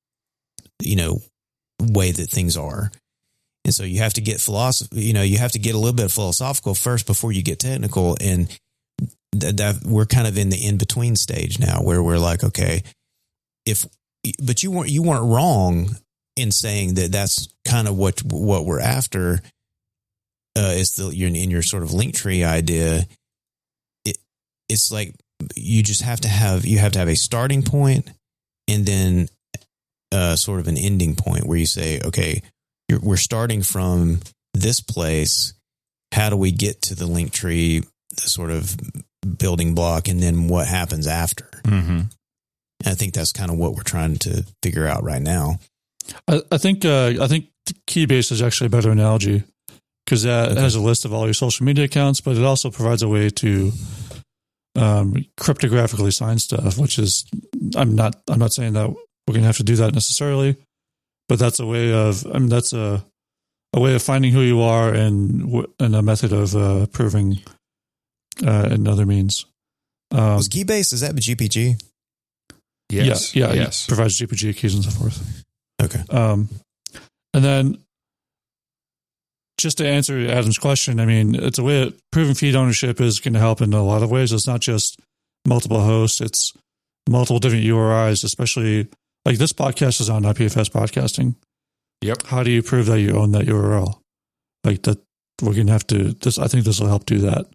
way that things are. And so you have to get you have to get a little bit philosophical first before you get technical. And that we're kind of in the in-between stage now where we're like, okay, but you weren't wrong in saying that that's kind of what we're after. Is in your sort of Linktree idea. It's like you just have to have a starting point and then sort of an ending point where you say, okay, we're starting from this place. How do we get to the Linktree, the sort of building block, and then what happens after? Mm-hmm. And I think that's kind of what we're trying to figure out right now. I think Keybase is actually a better analogy because that has a list of all your social media accounts, but it also provides a way to cryptographically sign stuff, which is I'm not saying that we're going to have to do that necessarily, but that's a way of that's a way of finding who you are and a method of proving in other means. Was Keybase, is that GPG? Yes. Yeah. Yes. It provides GPG keys and so forth. Okay. And then just to answer Adam's question, I mean, it's a way that proving feed ownership is going to help in a lot of ways. It's not just multiple hosts, it's multiple different URIs, especially like this podcast is on IPFS podcasting. Yep. How do you prove that you own that URL? Like that, we're going to have to, I think this will help do that.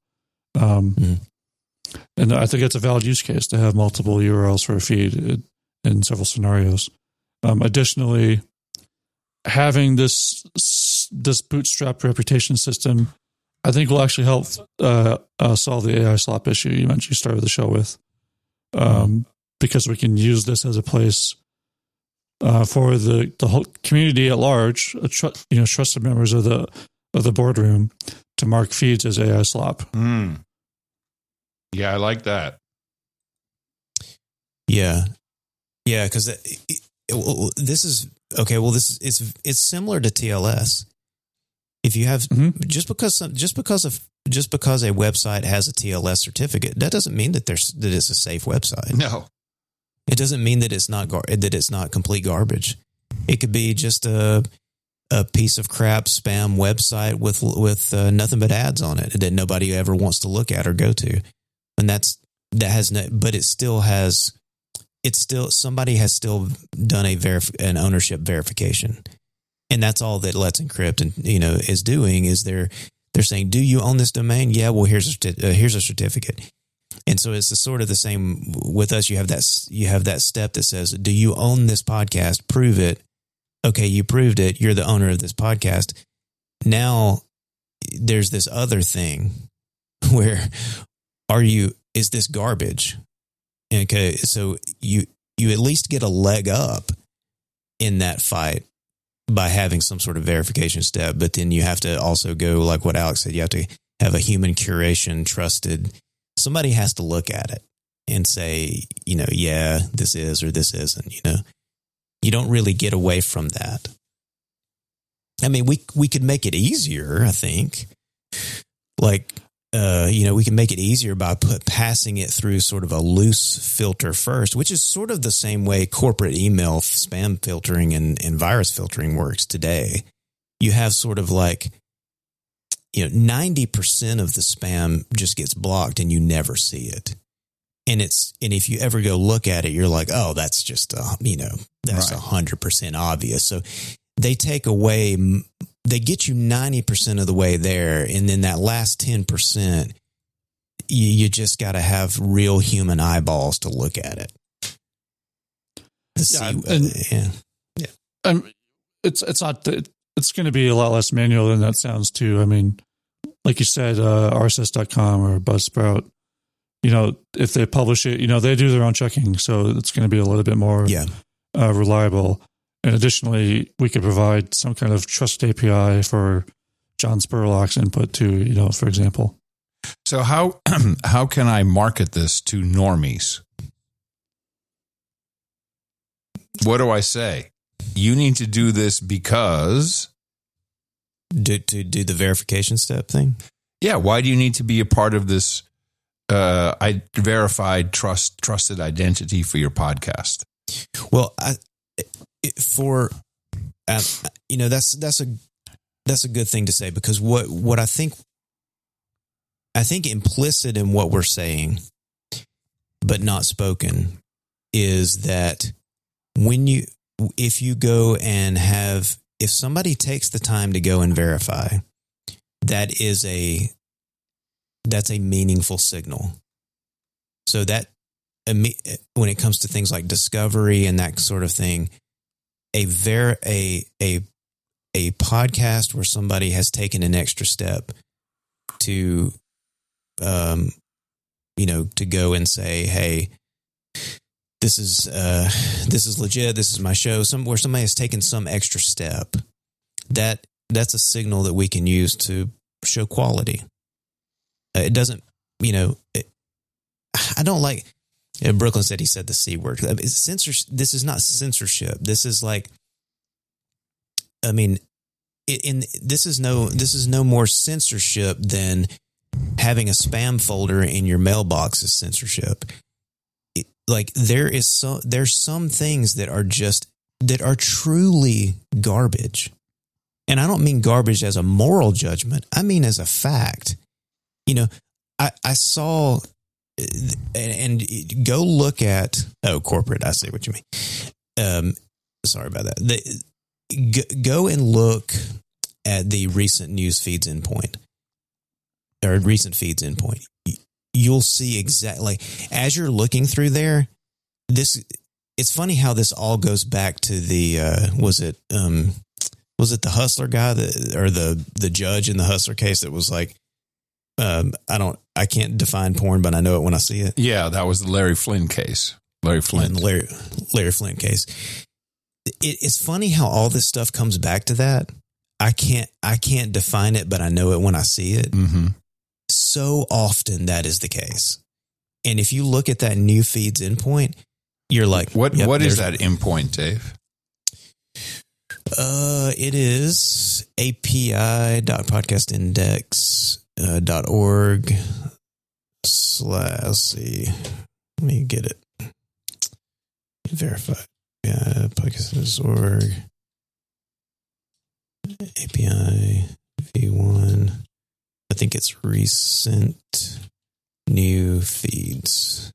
And I think it's a valid use case to have multiple URLs for a feed in several scenarios. Additionally, having this bootstrap reputation system, I think will actually help solve the AI slop issue you mentioned you started the show with, because we can use this as a place for the whole community at large, trusted members of the boardroom, to mark feeds as AI slop. Yeah, I like that. Yeah, because this is okay. Well, it's similar to TLS. If you have just because a website has a TLS certificate, that doesn't mean that it's a safe website. No, it doesn't mean that it's not complete garbage. It could be just a piece of crap spam website with nothing but ads on it that nobody ever wants to look at or go to, and somebody has still done an ownership verification. And that's all that Let's Encrypt is doing is they're saying, do you own this domain? Yeah, well, here's a certificate. And so it's sort of the same with us. You have that step that says, do you own this podcast? Prove it. Okay, you proved it. You're the owner of this podcast. Now there's this other thing where is this garbage? Okay, so you at least get a leg up in that fight by having some sort of verification step, but then you have to also go, like what Alex said, you have to have a human curation, trusted. Somebody has to look at it and say, yeah, this is or this isn't. You don't really get away from that. I mean, we could make it easier, I think. Like, we can make it easier by passing it through sort of a loose filter first, which is sort of the same way corporate email spam filtering and virus filtering works today. You have sort of like, 90% of the spam just gets blocked and you never see it. And if you ever go look at it, you're like, oh, that's just, that's 100% obvious. So they take away, they get you 90% of the way there. And then that last 10%, you just got to have real human eyeballs to look at it. It's going to be a lot less manual than that sounds too. I mean, like you said, RSS.com or Buzzsprout, if they publish it, they do their own checking, so it's going to be a little bit more reliable. And additionally, we could provide some kind of trusted API for John Spurlock's input to, for example. So how can I market this to normies? What do I say? You need to do this because... To do the verification step thing? Yeah, why do you need to be a part of this verified trusted identity for your podcast? Well, that's a good thing to say, because what I think implicit in what we're saying, but not spoken, is that if you go and if somebody takes the time to go and verify, that's a meaningful signal. So that when it comes to things like discovery and that sort of thing, a podcast where somebody has taken an extra step to to go and say, hey, this is legit, this is my show, where somebody has taken some extra step, that's a signal that we can use to show quality. It doesn't, I don't like, Brooklyn said he said the C word. This is not censorship. This is like, this is no more censorship than having a spam folder in your mailbox is censorship. There's some things that are truly garbage. And I don't mean garbage as a moral judgment. I mean as a fact. I saw, and go look at, corporate, I see what you mean. Sorry about that. Go and look at the recent news feeds endpoint, or recent feeds endpoint. You'll see exactly, as you're looking through there, it's funny how this all goes back to the, was it the Hustler guy or the judge in the Hustler case that was like, I can't define porn, but I know it when I see it. Yeah, that was the Larry Flynn case. Larry Flynn. Larry Flynn case. It's funny how all this stuff comes back to that. I can't define it, but I know it when I see it. Mm-hmm. So often that is the case. And if you look at that new feeds endpoint, you're like, what is that endpoint, Dave? It is api.podcastindex.org / let's see. Let me get it. Verify. Yeah, podcastindex.org. API V1. I think it's recent new feeds.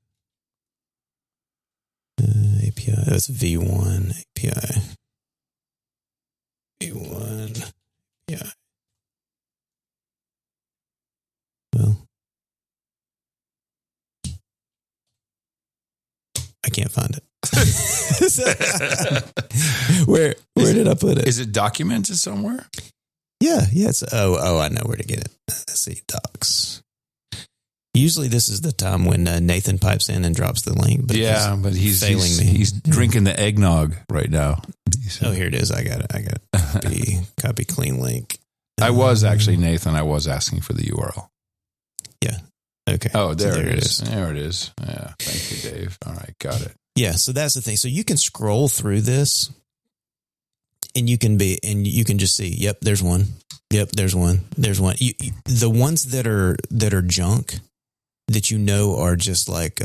API. That's V1 API. V1. Yeah. Well, I can't find it. Where did I put it? Is it documented somewhere? Yeah. It's I know where to get it. Let's see, docs. Usually this is the time when Nathan pipes in and drops the link. But he's failing me. He's drinking the eggnog right now. Oh, here it is. I got it. Copy clean link. I was actually, Nathan, I was asking for the URL. Yeah. Okay. Oh, there it is. There it is. Yeah. Thank you, Dave. All right. Got it. Yeah. So that's the thing. So you can scroll through this and you can just see, yep, there's one. Yep, there's one. There's one. The ones that are junk that are just like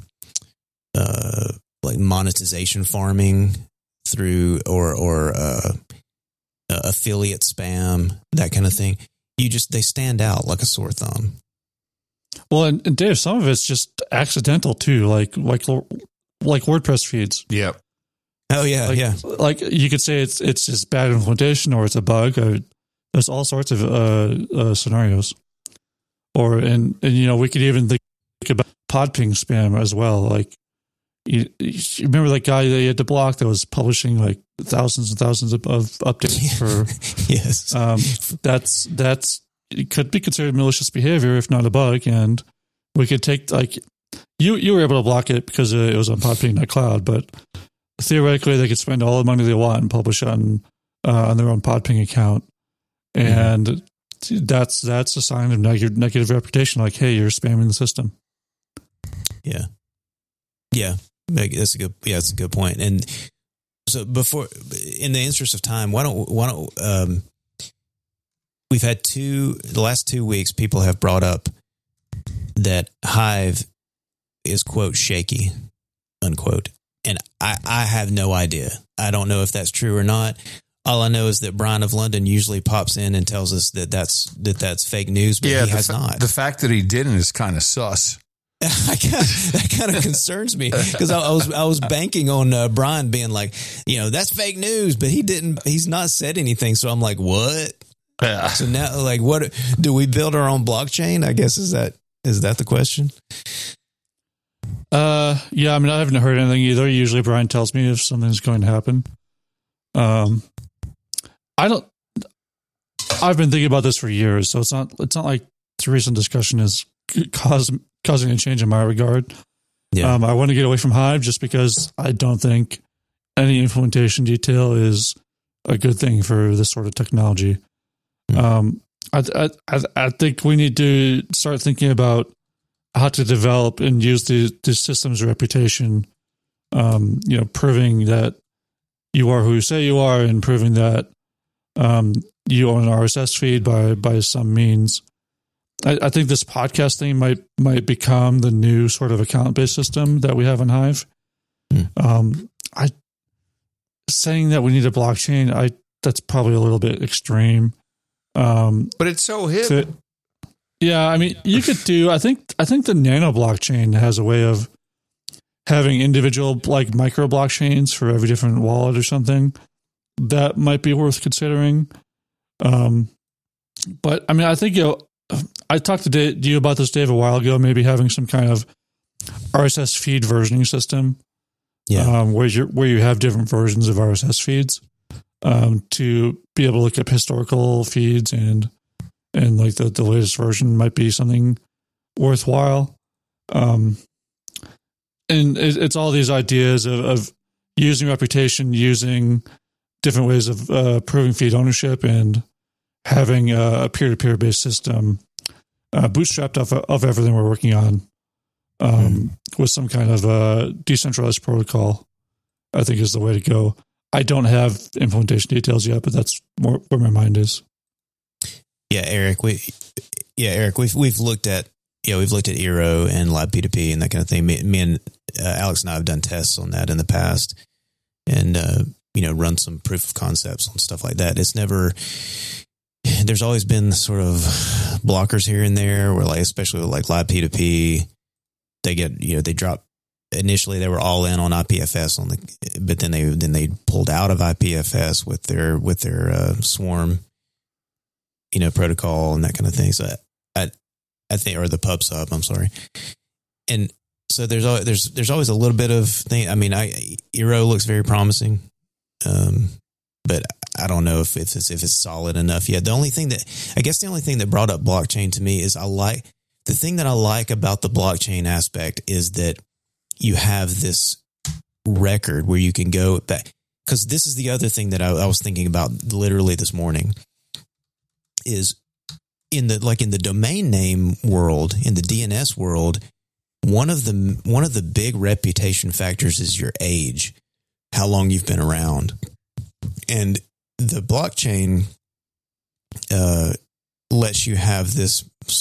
monetization farming through or affiliate spam, that kind of thing. They stand out like a sore thumb. Well, and Dave, some of it's just accidental too, like WordPress feeds. Yep. Oh yeah, yeah. Like you could say it's just bad implementation or it's a bug. There's all sorts of scenarios. And we could even think about Podping spam as well. Like you remember that guy that you had to block that was publishing like thousands and thousands of updates for yes. It could be considered malicious behavior if not a bug, and we could take like you were able to block it because it was on Podping.cloud, but theoretically they could spend all the money they want and publish on their own Podping account, and that's a sign of negative reputation. Like, hey, you're spamming the system. Yeah. That's a good point. And so before, in the interest of time, why don't we've had the last 2 weeks, people have brought up that Hive is, quote, shaky, unquote. And I have no idea. I don't know if that's true or not. All I know is that Brian of London usually pops in and tells us that that's fake news, but he has not. The fact that he didn't is kind of sus. That kind of concerns me because I was banking on Brian being like, that's fake news, but he's not said anything. So I'm like, what? Yeah. So now, like, what do we build our own blockchain? I guess is that the question? Yeah. I mean, I haven't heard anything either. Usually, Brian tells me if something's going to happen. I've been thinking about this for years, so it's not like the recent discussion is causing a change in my regard. Yeah. I want to get away from Hive just because I don't think any implementation detail is a good thing for this sort of technology. I think we need to start thinking about how to develop and use the system's reputation, proving that you are who you say you are and proving that you own an RSS feed by some means. I think this podcast thing might become the new sort of account-based system that we have in Hive. Saying that we need a blockchain, that's probably a little bit extreme. But it's so hip. Yeah, I mean, you could do. I think the nano blockchain has a way of having individual like micro blockchains for every different wallet or something. That might be worth considering. But I mean, I think I talked to you about this, Dave, a while ago. Maybe having some kind of RSS feed versioning system, where you have different versions of RSS feeds, to be able to look up historical feeds and like the latest version might be something worthwhile. And it's all these ideas of using reputation, using different ways of proving feed ownership, and having a peer-to-peer based system bootstrapped of everything we're working on, with some kind of decentralized protocol, I think is the way to go. I don't have implementation details yet, but that's more where my mind is. Yeah, Eric, we've looked at Eero and LibP2P and that kind of thing. Me and Alex and I have done tests on that in the past, and run some proof of concepts on stuff like that. There's always been sort of blockers here and there where, like, especially with like LibP2P, they drop. Initially, they were all in on IPFS but then they pulled out of IPFS with their Swarm, protocol and that kind of thing. So I think, or the PubSub, I'm sorry. And so there's always a little bit of thing. I mean, Eero looks very promising, but I don't know if it's solid enough yet. The only thing that brought up blockchain to me is the thing that I like about the blockchain aspect is that you have this record where you can go back. Because this is the other thing that I was thinking about literally this morning is in the domain name world, in the DNS world, one of the big reputation factors is your age, how long you've been around. And the blockchain lets you have this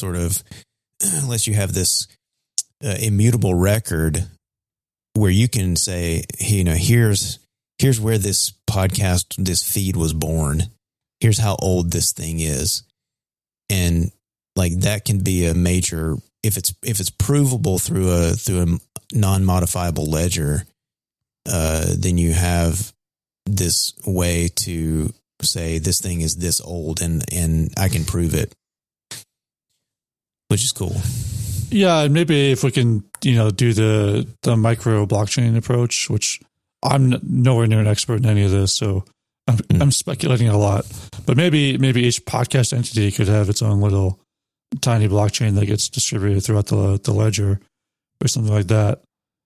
immutable record where you can say, here's where this podcast, this feed was born. Here's how old this thing is. And like that can be a major, if it's provable through a non-modifiable ledger, then you have this way to say this thing is this old and I can prove it, which is cool. Yeah, and maybe if we can, do the micro blockchain approach, which I'm nowhere near an expert in any of this, so I'm speculating a lot. But maybe each podcast entity could have its own little tiny blockchain that gets distributed throughout the ledger or something like that.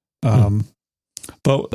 But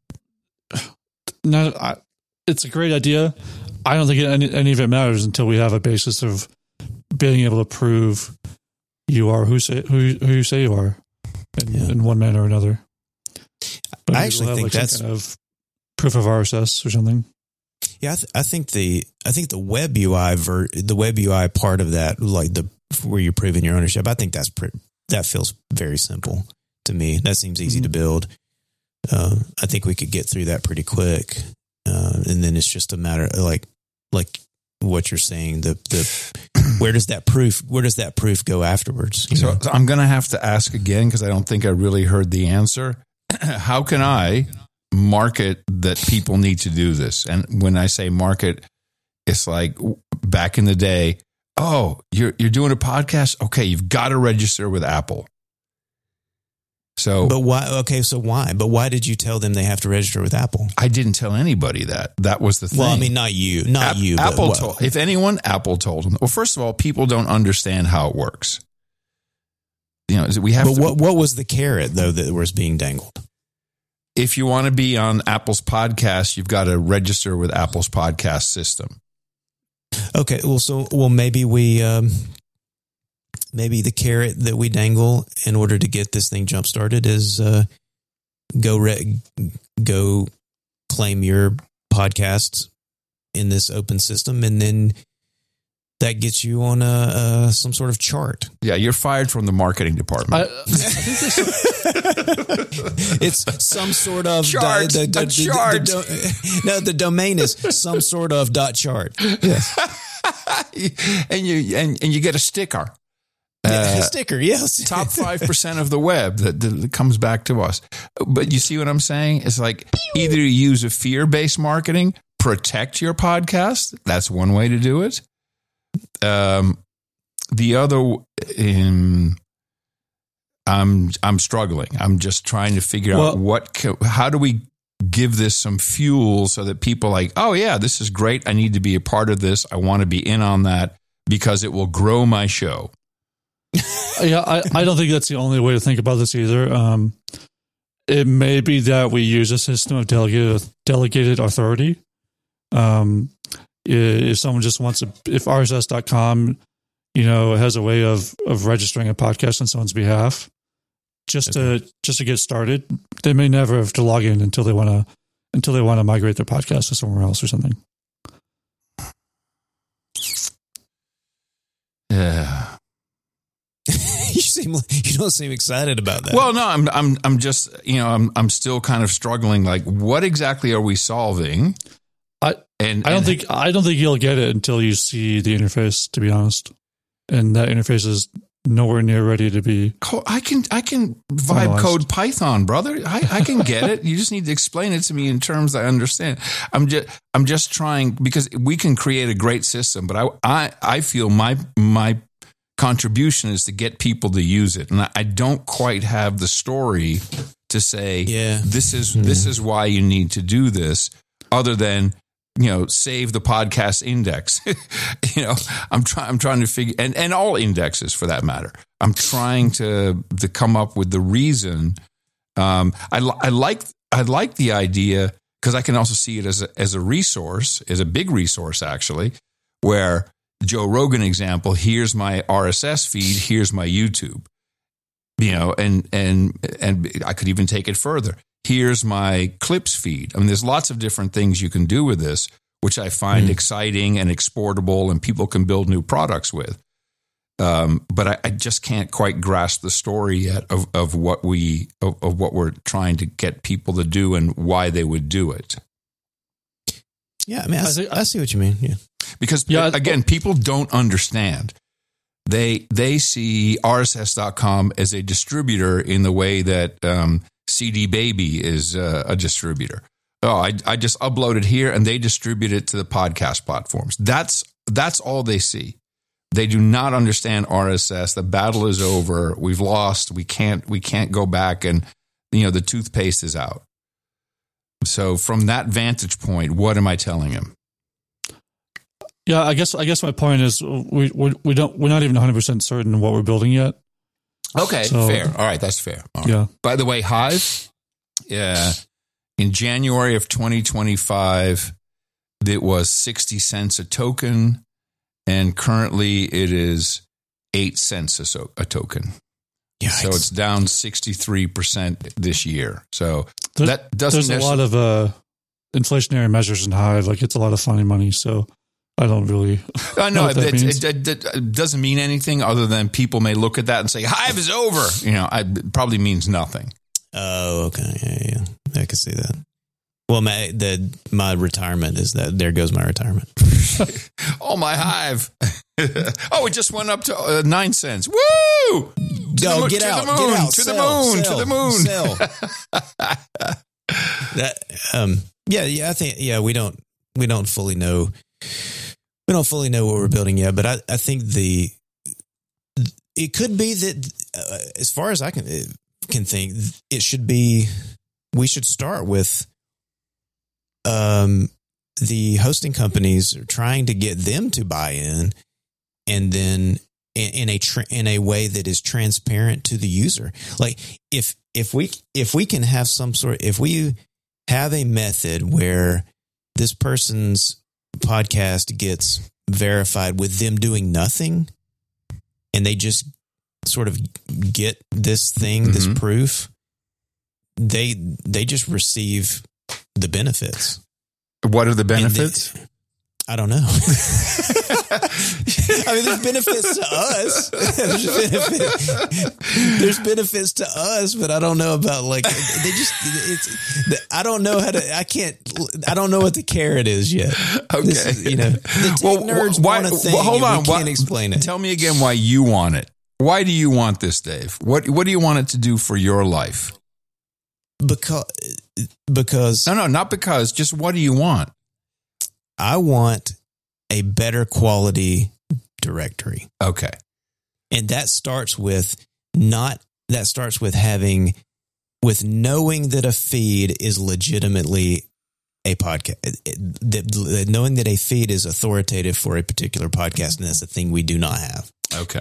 it's a great idea. I don't think any of it matters until we have a basis of being able to prove you are who you say you are in one manner or another. But I actually think that's kind of proof of RSS or something. Yeah, I think the web UI the web UI part of that, like where you're proving your ownership, I think that feels very simple to me. That seems easy to build. I think we could get through that pretty quick, and then it's just a matter of like what you're saying. Where does that proof go afterwards? So I'm going to have to ask again because I don't think I really heard the answer. How can I market that people need to do this? And when I say market, it's like back in the day. Oh, you're doing a podcast? Okay, you've got to register with Apple. So, but why? Okay, so why? But why did you tell them they have to register with Apple? I didn't tell anybody that. That was the thing. Well, I mean, not you. Apple told. If anyone, Apple told them. Well, first of all, people don't understand how it works. You know, we have. But what was the carrot though that was being dangled? If you want to be on Apple's podcast, you've got to register with Apple's podcast system. Okay, well, maybe maybe the carrot that we dangle in order to get this thing jump started is go claim your podcasts in this open system, and then that gets you on some sort of chart. Yeah, you're fired from the marketing department. It's some sort of chart. Chart. No, the domain is some sort of .chart. Yes, and you get a sticker. A sticker, yes. Top 5% of the web that comes back to us. But you see what I'm saying? It's like either you use a fear-based marketing, protect your podcast. That's one way to do it. The other, I'm struggling. I'm just trying to figure out how do we give this some fuel so that people like, oh yeah, this is great. I need to be a part of this. I want to be in on that because it will grow my show. Yeah, I don't think that's the only way to think about this either. It may be that we use a system of delegated authority. If someone just wants if RSS.com, has a way of registering a podcast on someone's behalf, just to get started, they may never have to log in until they want to migrate their podcast to somewhere else or something. Yeah. You don't seem excited about that. Well, no, I'm just, I'm still kind of struggling. Like, what exactly are we solving? I don't think you'll get it until you see the interface, to be honest. And that interface is nowhere near ready to be. I can vibe code Python, brother. I can get it. You just need to explain it to me in terms I understand. I'm just trying, because we can create a great system, but I feel my contribution is to get people to use it, and I don't quite have the story to say, this is why you need to do this, other than save the podcast index. I'm trying to figure, and all indexes for that matter. I'm trying to come up with the reason. I like the idea because I can also see it as a resource, as a big resource actually, where Joe Rogan example, here's my RSS feed, here's my YouTube, and I could even take it further. Here's my clips feed. I mean, there's lots of different things you can do with this, which I find exciting and exportable, and people can build new products with. But I just can't quite grasp the story yet of what we're trying to get people to do and why they would do it. Yeah, I mean, I see what you mean. Yeah. Because, again, people don't understand. They see RSS.com as a distributor in the way that CD Baby is a distributor. Oh, I just upload it here and they distribute it to the podcast platforms. That's all they see. They do not understand RSS. The battle is over. We've lost. We can't go back, and the toothpaste is out. So from that vantage point, what am I telling him? Yeah, I guess my point is we're not even 100% certain what we're building yet. Okay, So- fair. All right, that's fair. All right. Yeah. By the way, Hive, in January of 2025, it was 60 cents a token, and currently it is 8 cents a token. Yikes. So it's down 63% this year. So There- that doesn't There's a lot of inflationary measures in Hive. Like, it's a lot of funny money. So I don't really. I know know what that means. it doesn't mean anything other than people may look at that and say, Hive is over. It probably means nothing. Oh, okay. Yeah. I can see that. Well, my retirement is that. There goes my retirement. Oh, my Hive. Oh, it just went up to 9 cents. Woo! Go, get out. Get out. To Sell, the sell, moon. Sell. I think we don't fully know. We don't fully know what we're building yet, but I think it could be that as far as I can think, it should be. We should start with the hosting companies trying to get them to buy in, and then in a way that is transparent to the user. Like if we can have if we have a method where this person's podcast gets verified with them doing nothing, and they just sort of get this thing, this proof, they just receive the benefits. What are the benefits? I don't know. I mean, there's benefits to us. There's benefits to us, but I don't know about I don't know I don't know what the carrot is yet. Okay. The tech nerds want a thing. Hold on. We can't explain it. Tell me again why you want it. Why do you want this, Dave? What do you want it to do for your life? Because No, not because. Just what do you want? I want a better quality directory. Okay. And that starts with knowing that a feed is legitimately a podcast, knowing that a feed is authoritative for a particular podcast, and that's a thing we do not have. Okay.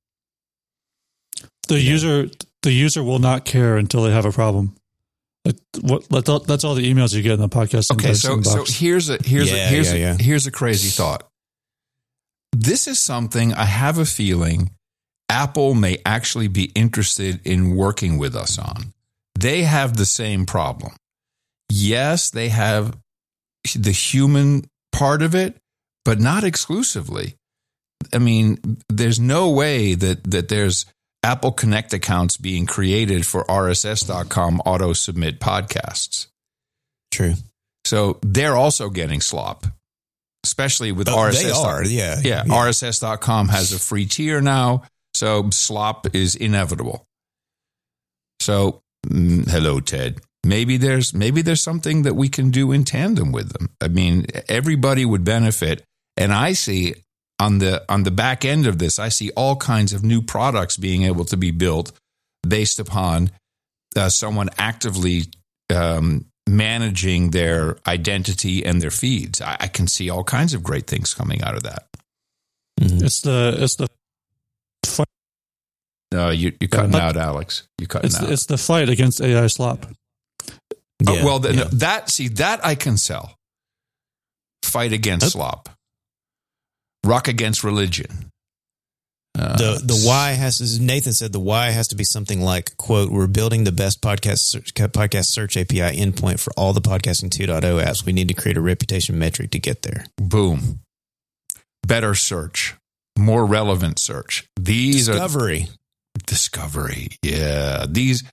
The user will not care until they have a problem. That's all the emails you get in the podcast. Okay, so here's a crazy thought. This is something I have a feeling Apple may actually be interested in working with us on. They have the same problem. Yes, they have the human part of it, but not exclusively. I mean, there's no way that there's Apple Connect accounts being created for RSS.com auto submit podcasts. True. So they're also getting slop, especially with RSS. They are, yeah. RSS.com has a free tier now, so slop is inevitable. So, hello, Ted. Maybe there's something that we can do in tandem with them. I mean, everybody would benefit, and I see on the back end of this, I see all kinds of new products being able to be built based upon someone actively managing their identity and their feeds. I can see all kinds of great things coming out of that. Mm-hmm. It's the fight. No, you're cutting out, Alex. You're cutting out. It's the fight against AI slop. Yeah, that I can sell. Fight against slop. Rock against religion. The why has, as Nathan said, the why has to be something like, quote, we're building the best podcast search API endpoint for all the Podcasting 2.0 apps. We need to create a reputation metric to get there. Boom. Better search. More relevant search. Discovery. Discovery. Yeah.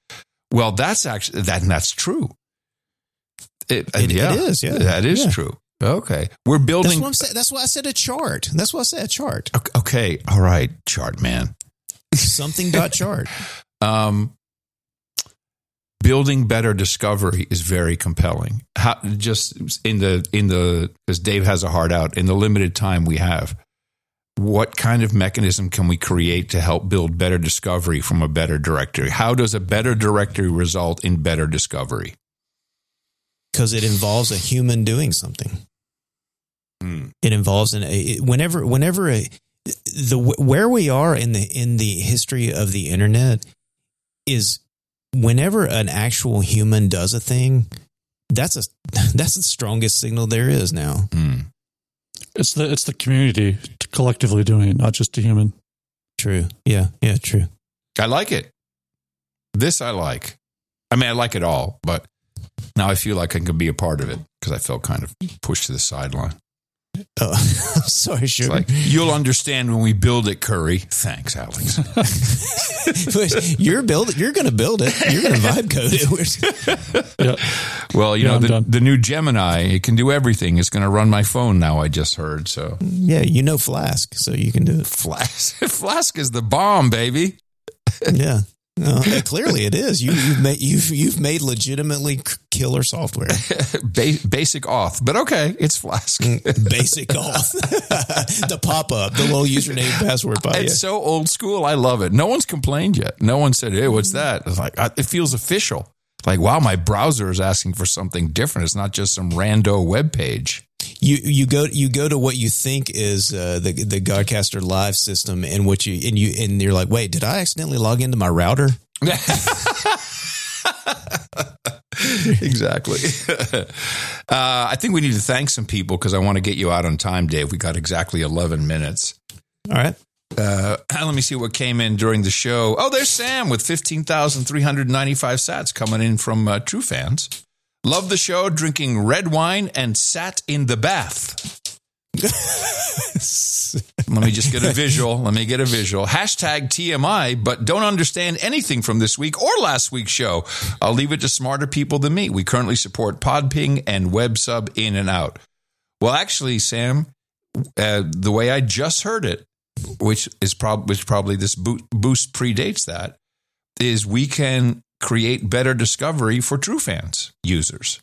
That's true. It is. Yeah. That is true. Okay. We're building. That's what I'm saying. That's why I said a chart. That's why I said a chart. Okay. All right. Chart man. Something.chart. Building better discovery is very compelling. Because Dave has a heart out in the limited time we have. What kind of mechanism can we create to help build better discovery from a better directory? How does a better directory result in better discovery? Because it involves a human doing something. It involves where we are in the history of the internet is whenever an actual human does a thing, that's the strongest signal there is now. It's the community collectively doing it, not just a human. True. Yeah, true. I like it. This I like. I mean, I like it all, but now I feel like I can be a part of it because I felt kind of pushed to the sideline. Oh, I'm sorry, sugar. Like, you'll understand when we build it, Curry. Thanks, Alex. You're going to build it. You're going to vibe code it. Yeah. Well, the new Gemini, it can do everything. It's going to run my phone now, I just heard. So yeah, Flask, so you can do it. Flask is the bomb, baby. Yeah. No, clearly it is. You've made legitimately killer software. Basic auth, but okay, it's Flask. Basic auth. The pop-up, the little username password. It's so old school. I love it. No one's complained yet. No one said, "Hey, what's that?" It's like it feels official. Like, wow, my browser is asking for something different. It's not just some rando web page. You go to what you think is the Godcaster Live system, and you're like, wait, did I accidentally log into my router? Exactly. I think we need to thank some people because I want to get you out on time, Dave. We got exactly 11 minutes. All right. Let me see what came in during the show. Oh, there's Sam with 15,395 sats coming in from True Fans. Love the show, drinking red wine and sat in the bath. Let me just get a visual. Hashtag TMI, but don't understand anything from this week or last week's show. I'll leave it to smarter people than me. We currently support Podping and WebSub in and out. Well, actually, Sam, the way I just heard it, which probably this boost predates that, is we can create better discovery for True Fans users.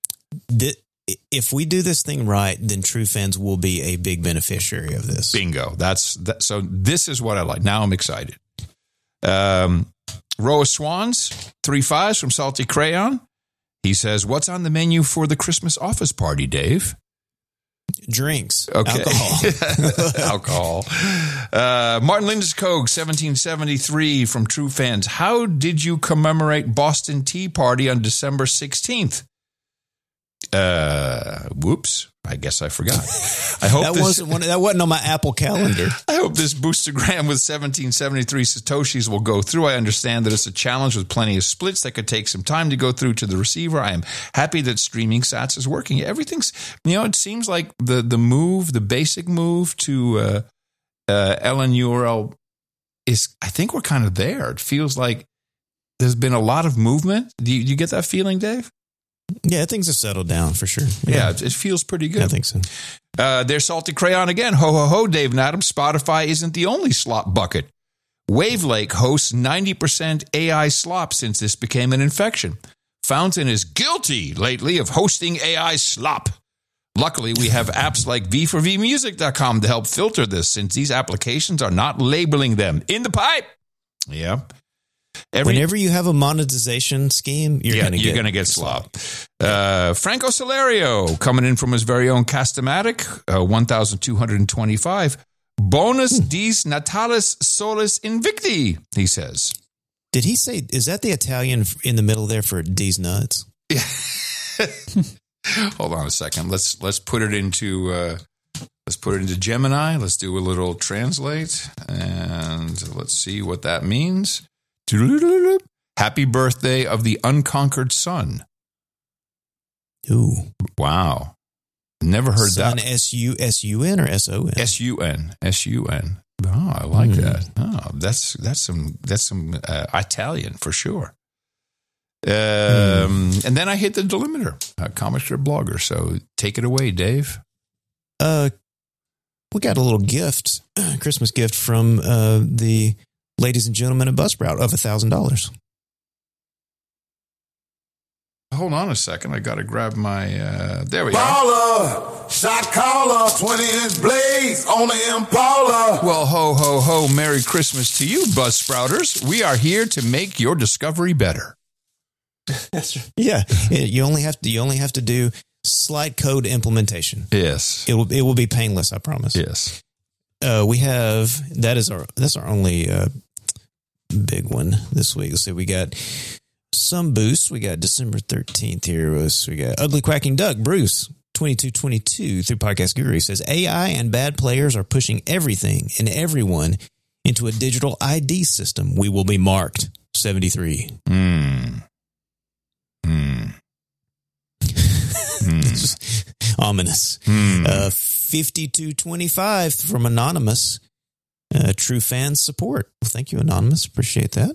If we do this thing right, then True Fans will be a big beneficiary of this. Bingo. So this is what I like. Now I'm excited. Row of Swans, 3 5s from Salty Crayon. He says, what's on the menu for the Christmas office party, Dave? Drinks. Okay. Alcohol. Martin Lindskog, 1773 from True Fans. How did you commemorate Boston Tea Party on December 16th? Whoops. I guess I forgot. I hope that wasn't on my Apple calendar. I hope this boostergram with 1773 Satoshis will go through. I understand that it's a challenge with plenty of splits that could take some time to go through to the receiver. I am happy that streaming sats is working. Everything's, it seems like the basic move to LNURL is, I think we're kind of there. It feels like there's been a lot of movement. Do you get that feeling, Dave? Yeah, things have settled down for sure. Yeah, it feels pretty good. I think so. There's Salty Crayon again. Ho, ho, ho, Dave and Adam. Spotify isn't the only slop bucket. Wavelake hosts 90% AI slop since this became an infection. Fountain is guilty lately of hosting AI slop. Luckily, we have apps like v4vmusic.com to help filter this since these applications are not labeling them. In the pipe. Yeah. Whenever you have a monetization scheme, you're going to get slop. Franco Solario coming in from his very own Castamatic, 1,225. Bonus dies natalis solis invicti, he says. Did he say, is that the Italian in the middle there for D's nuts? Yeah. Hold on a second. Let's put it into Gemini. Let's do a little translate and let's see what that means. Happy birthday of the unconquered sun. Ooh. Wow. Never heard sun, that. S-U-N or S-O-N? S-U-N. Oh, I like that. Oh, that's some Italian for sure. And then I hit the delimiter, comic strip blogger. So take it away, Dave. We got a little gift, Christmas gift from the ladies and gentlemen at Buzzsprout of $1,000. Hold on a second. I got to grab my, there we go. Baller, shot caller, 20-inch blades on the Impala. Well, ho, ho, ho, Merry Christmas to you, Buzzsprouters. We are here to make your discovery better. That's right. Yeah. You only have to do slight code implementation. Yes. It will be painless, I promise. Yes. We have that's our only big one this week. Let's see, we got some boosts. We got December 13th here. We got Ugly Quacking Duck Bruce 2222 through Podcast Guru says AI and bad players are pushing everything and everyone into a digital ID system. We will be marked 73. Ominous. 5225 from Anonymous. True fans support. Well, thank you, Anonymous. Appreciate that.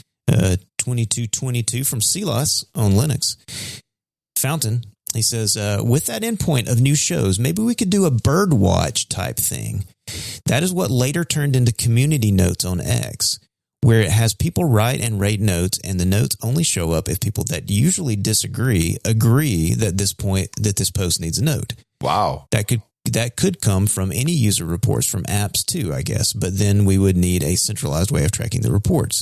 2222 from Silas on Linux. Fountain, he says, with that endpoint of new shows, maybe we could do a bird watch type thing. That is what later turned into community notes on X, where it has people write and rate notes, and the notes only show up if people that usually disagree agree that this post needs a note. Wow. That could come from any user reports from apps too, I guess. But then we would need a centralized way of tracking the reports.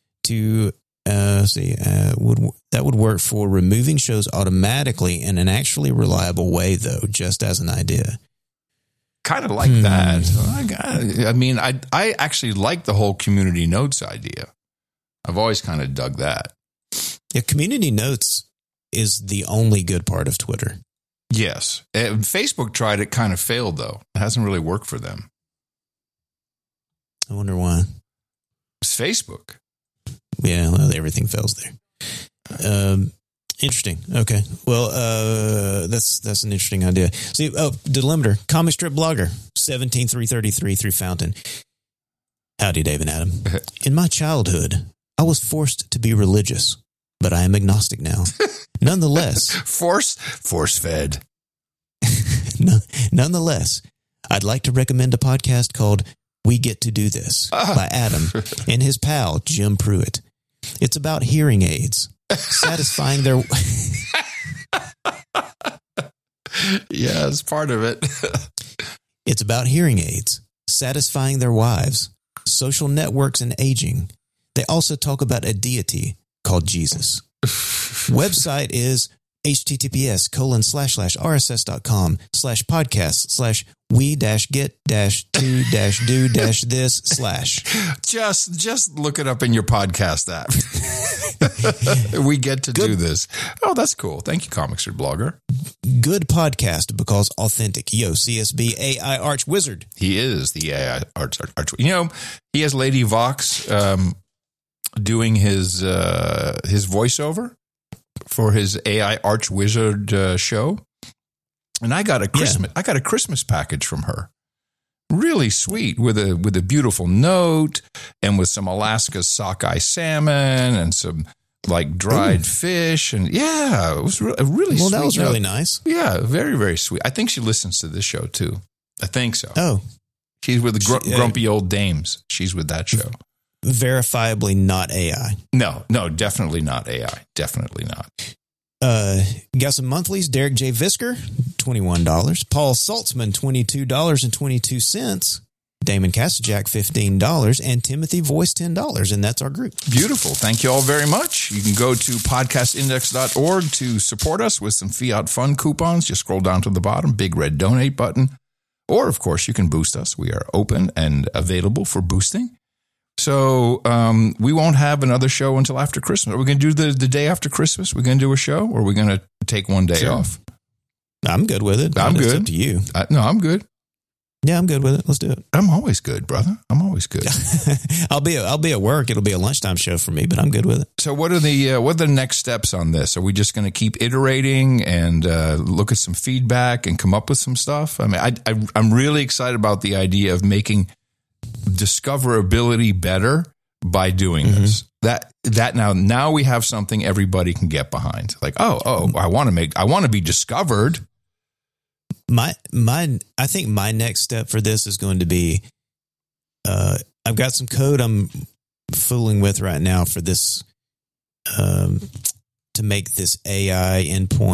That would work for removing shows automatically in an actually reliable way, though, just as an idea. Kind of like that. I mean, I actually like the whole community notes idea. I've always kind of dug that. Yeah, community notes is the only good part of Twitter. Yes. Facebook tried it, kind of failed, though. It hasn't really worked for them. I wonder why. It's Facebook. Yeah, well, everything fails there. Interesting. Okay. Well, that's an interesting idea. See, Delimiter, comic strip blogger, 17333 through Fountain. Howdy, Dave and Adam. In my childhood, I was forced to be religious, but I am agnostic now. Nonetheless, force fed. Nonetheless, I'd like to recommend a podcast called We Get to Do This by Adam and his pal Jim Pruitt. It's about hearing aids satisfying their. Yeah, it's part of it. It's about hearing aids satisfying their wives, social networks, and aging. They also talk about a deity called Jesus. Website is https://rss.com/we-get-to-do-this/. Just look it up in your podcast app. We get to do this. Oh, that's cool. Thank you, Comic Strip Blogger. Good podcast because authentic. Yo, CSB AI Arch Wizard. He is the AI Arch. You know, he has Lady Vox doing his voiceover for his AI Arch Wizard show, and I got a Christmas package from her. Really sweet, with a beautiful note and with some Alaska sockeye salmon and some like dried fish, and yeah, it was really sweet. Well, that was really nice. Yeah, very, very sweet. I think she listens to this show too. I think so. Oh, she's with the grumpy old dames. She's with that show. Verifiably not AI. No, definitely not AI. Definitely not. Got some monthlies. Derek J. Visker, $21. Paul Saltzman, $22.22. Damon Cassajack, $15. And Timothy Voice, $10. And that's our group. Beautiful. Thank you all very much. You can go to podcastindex.org to support us with some Fiat Fun coupons. Just scroll down to the bottom, big red donate button. Or, of course, you can boost us. We are open and available for boosting. So we won't have another show until after Christmas. Are we going to do the day after Christmas? We're going to do a show, or are we going to take one day off? I'm good with it. I'm good. It's up to you. No, I'm good. Yeah, I'm good with it. Let's do it. I'm always good, brother. I'm always good. I'll be at work. It'll be a lunchtime show for me, but I'm good with it. So what are the next steps on this? Are we just going to keep iterating and look at some feedback and come up with some stuff? I mean, I'm really excited about the idea of making discoverability better by doing this. That now we have something everybody can get behind. Like, I want to be discovered. I think my next step for this is going to be, I've got some code I'm fooling with right now for this, to make this API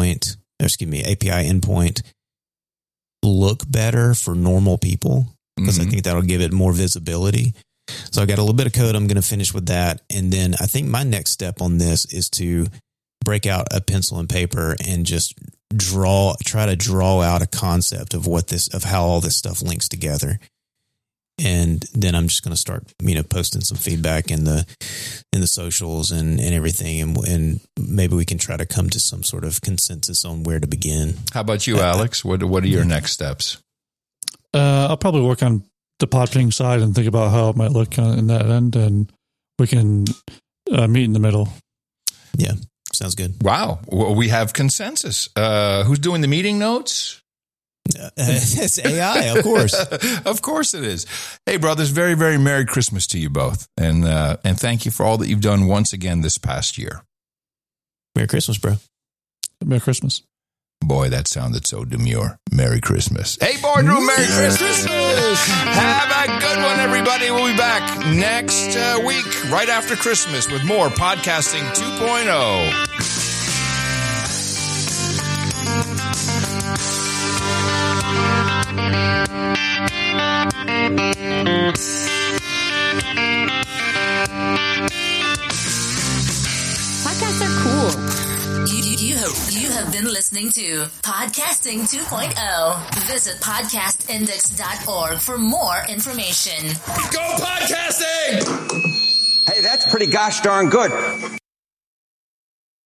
endpoint look better for normal people, because I think that'll give it more visibility. So I got a little bit of code. I'm going to finish with that. And then I think my next step on this is to break out a pencil and paper and just try to draw out a concept of of how all this stuff links together. And then I'm just going to start, posting some feedback in the socials and everything. And maybe we can try to come to some sort of consensus on where to begin. How about you, Alex? What are your next steps? I'll probably work on the podping side and think about how it might look in that end. And we can meet in the middle. Yeah. Sounds good. Wow. Well, we have consensus. Who's doing the meeting notes? It's AI, of course. Of course it is. Hey, brothers, very, very Merry Christmas to you both. And thank you for all that you've done once again this past year. Merry Christmas, bro. Merry Christmas. Boy, that sounded so demure. Merry Christmas. Hey, Boardroom, Merry Christmas. Have a good one, everybody. We'll be back next week, right after Christmas, with more Podcasting 2.0. Podcasts are cool. You have been listening to Podcasting 2.0. Visit podcastindex.org for more information. Go podcasting! Hey, that's pretty gosh darn good.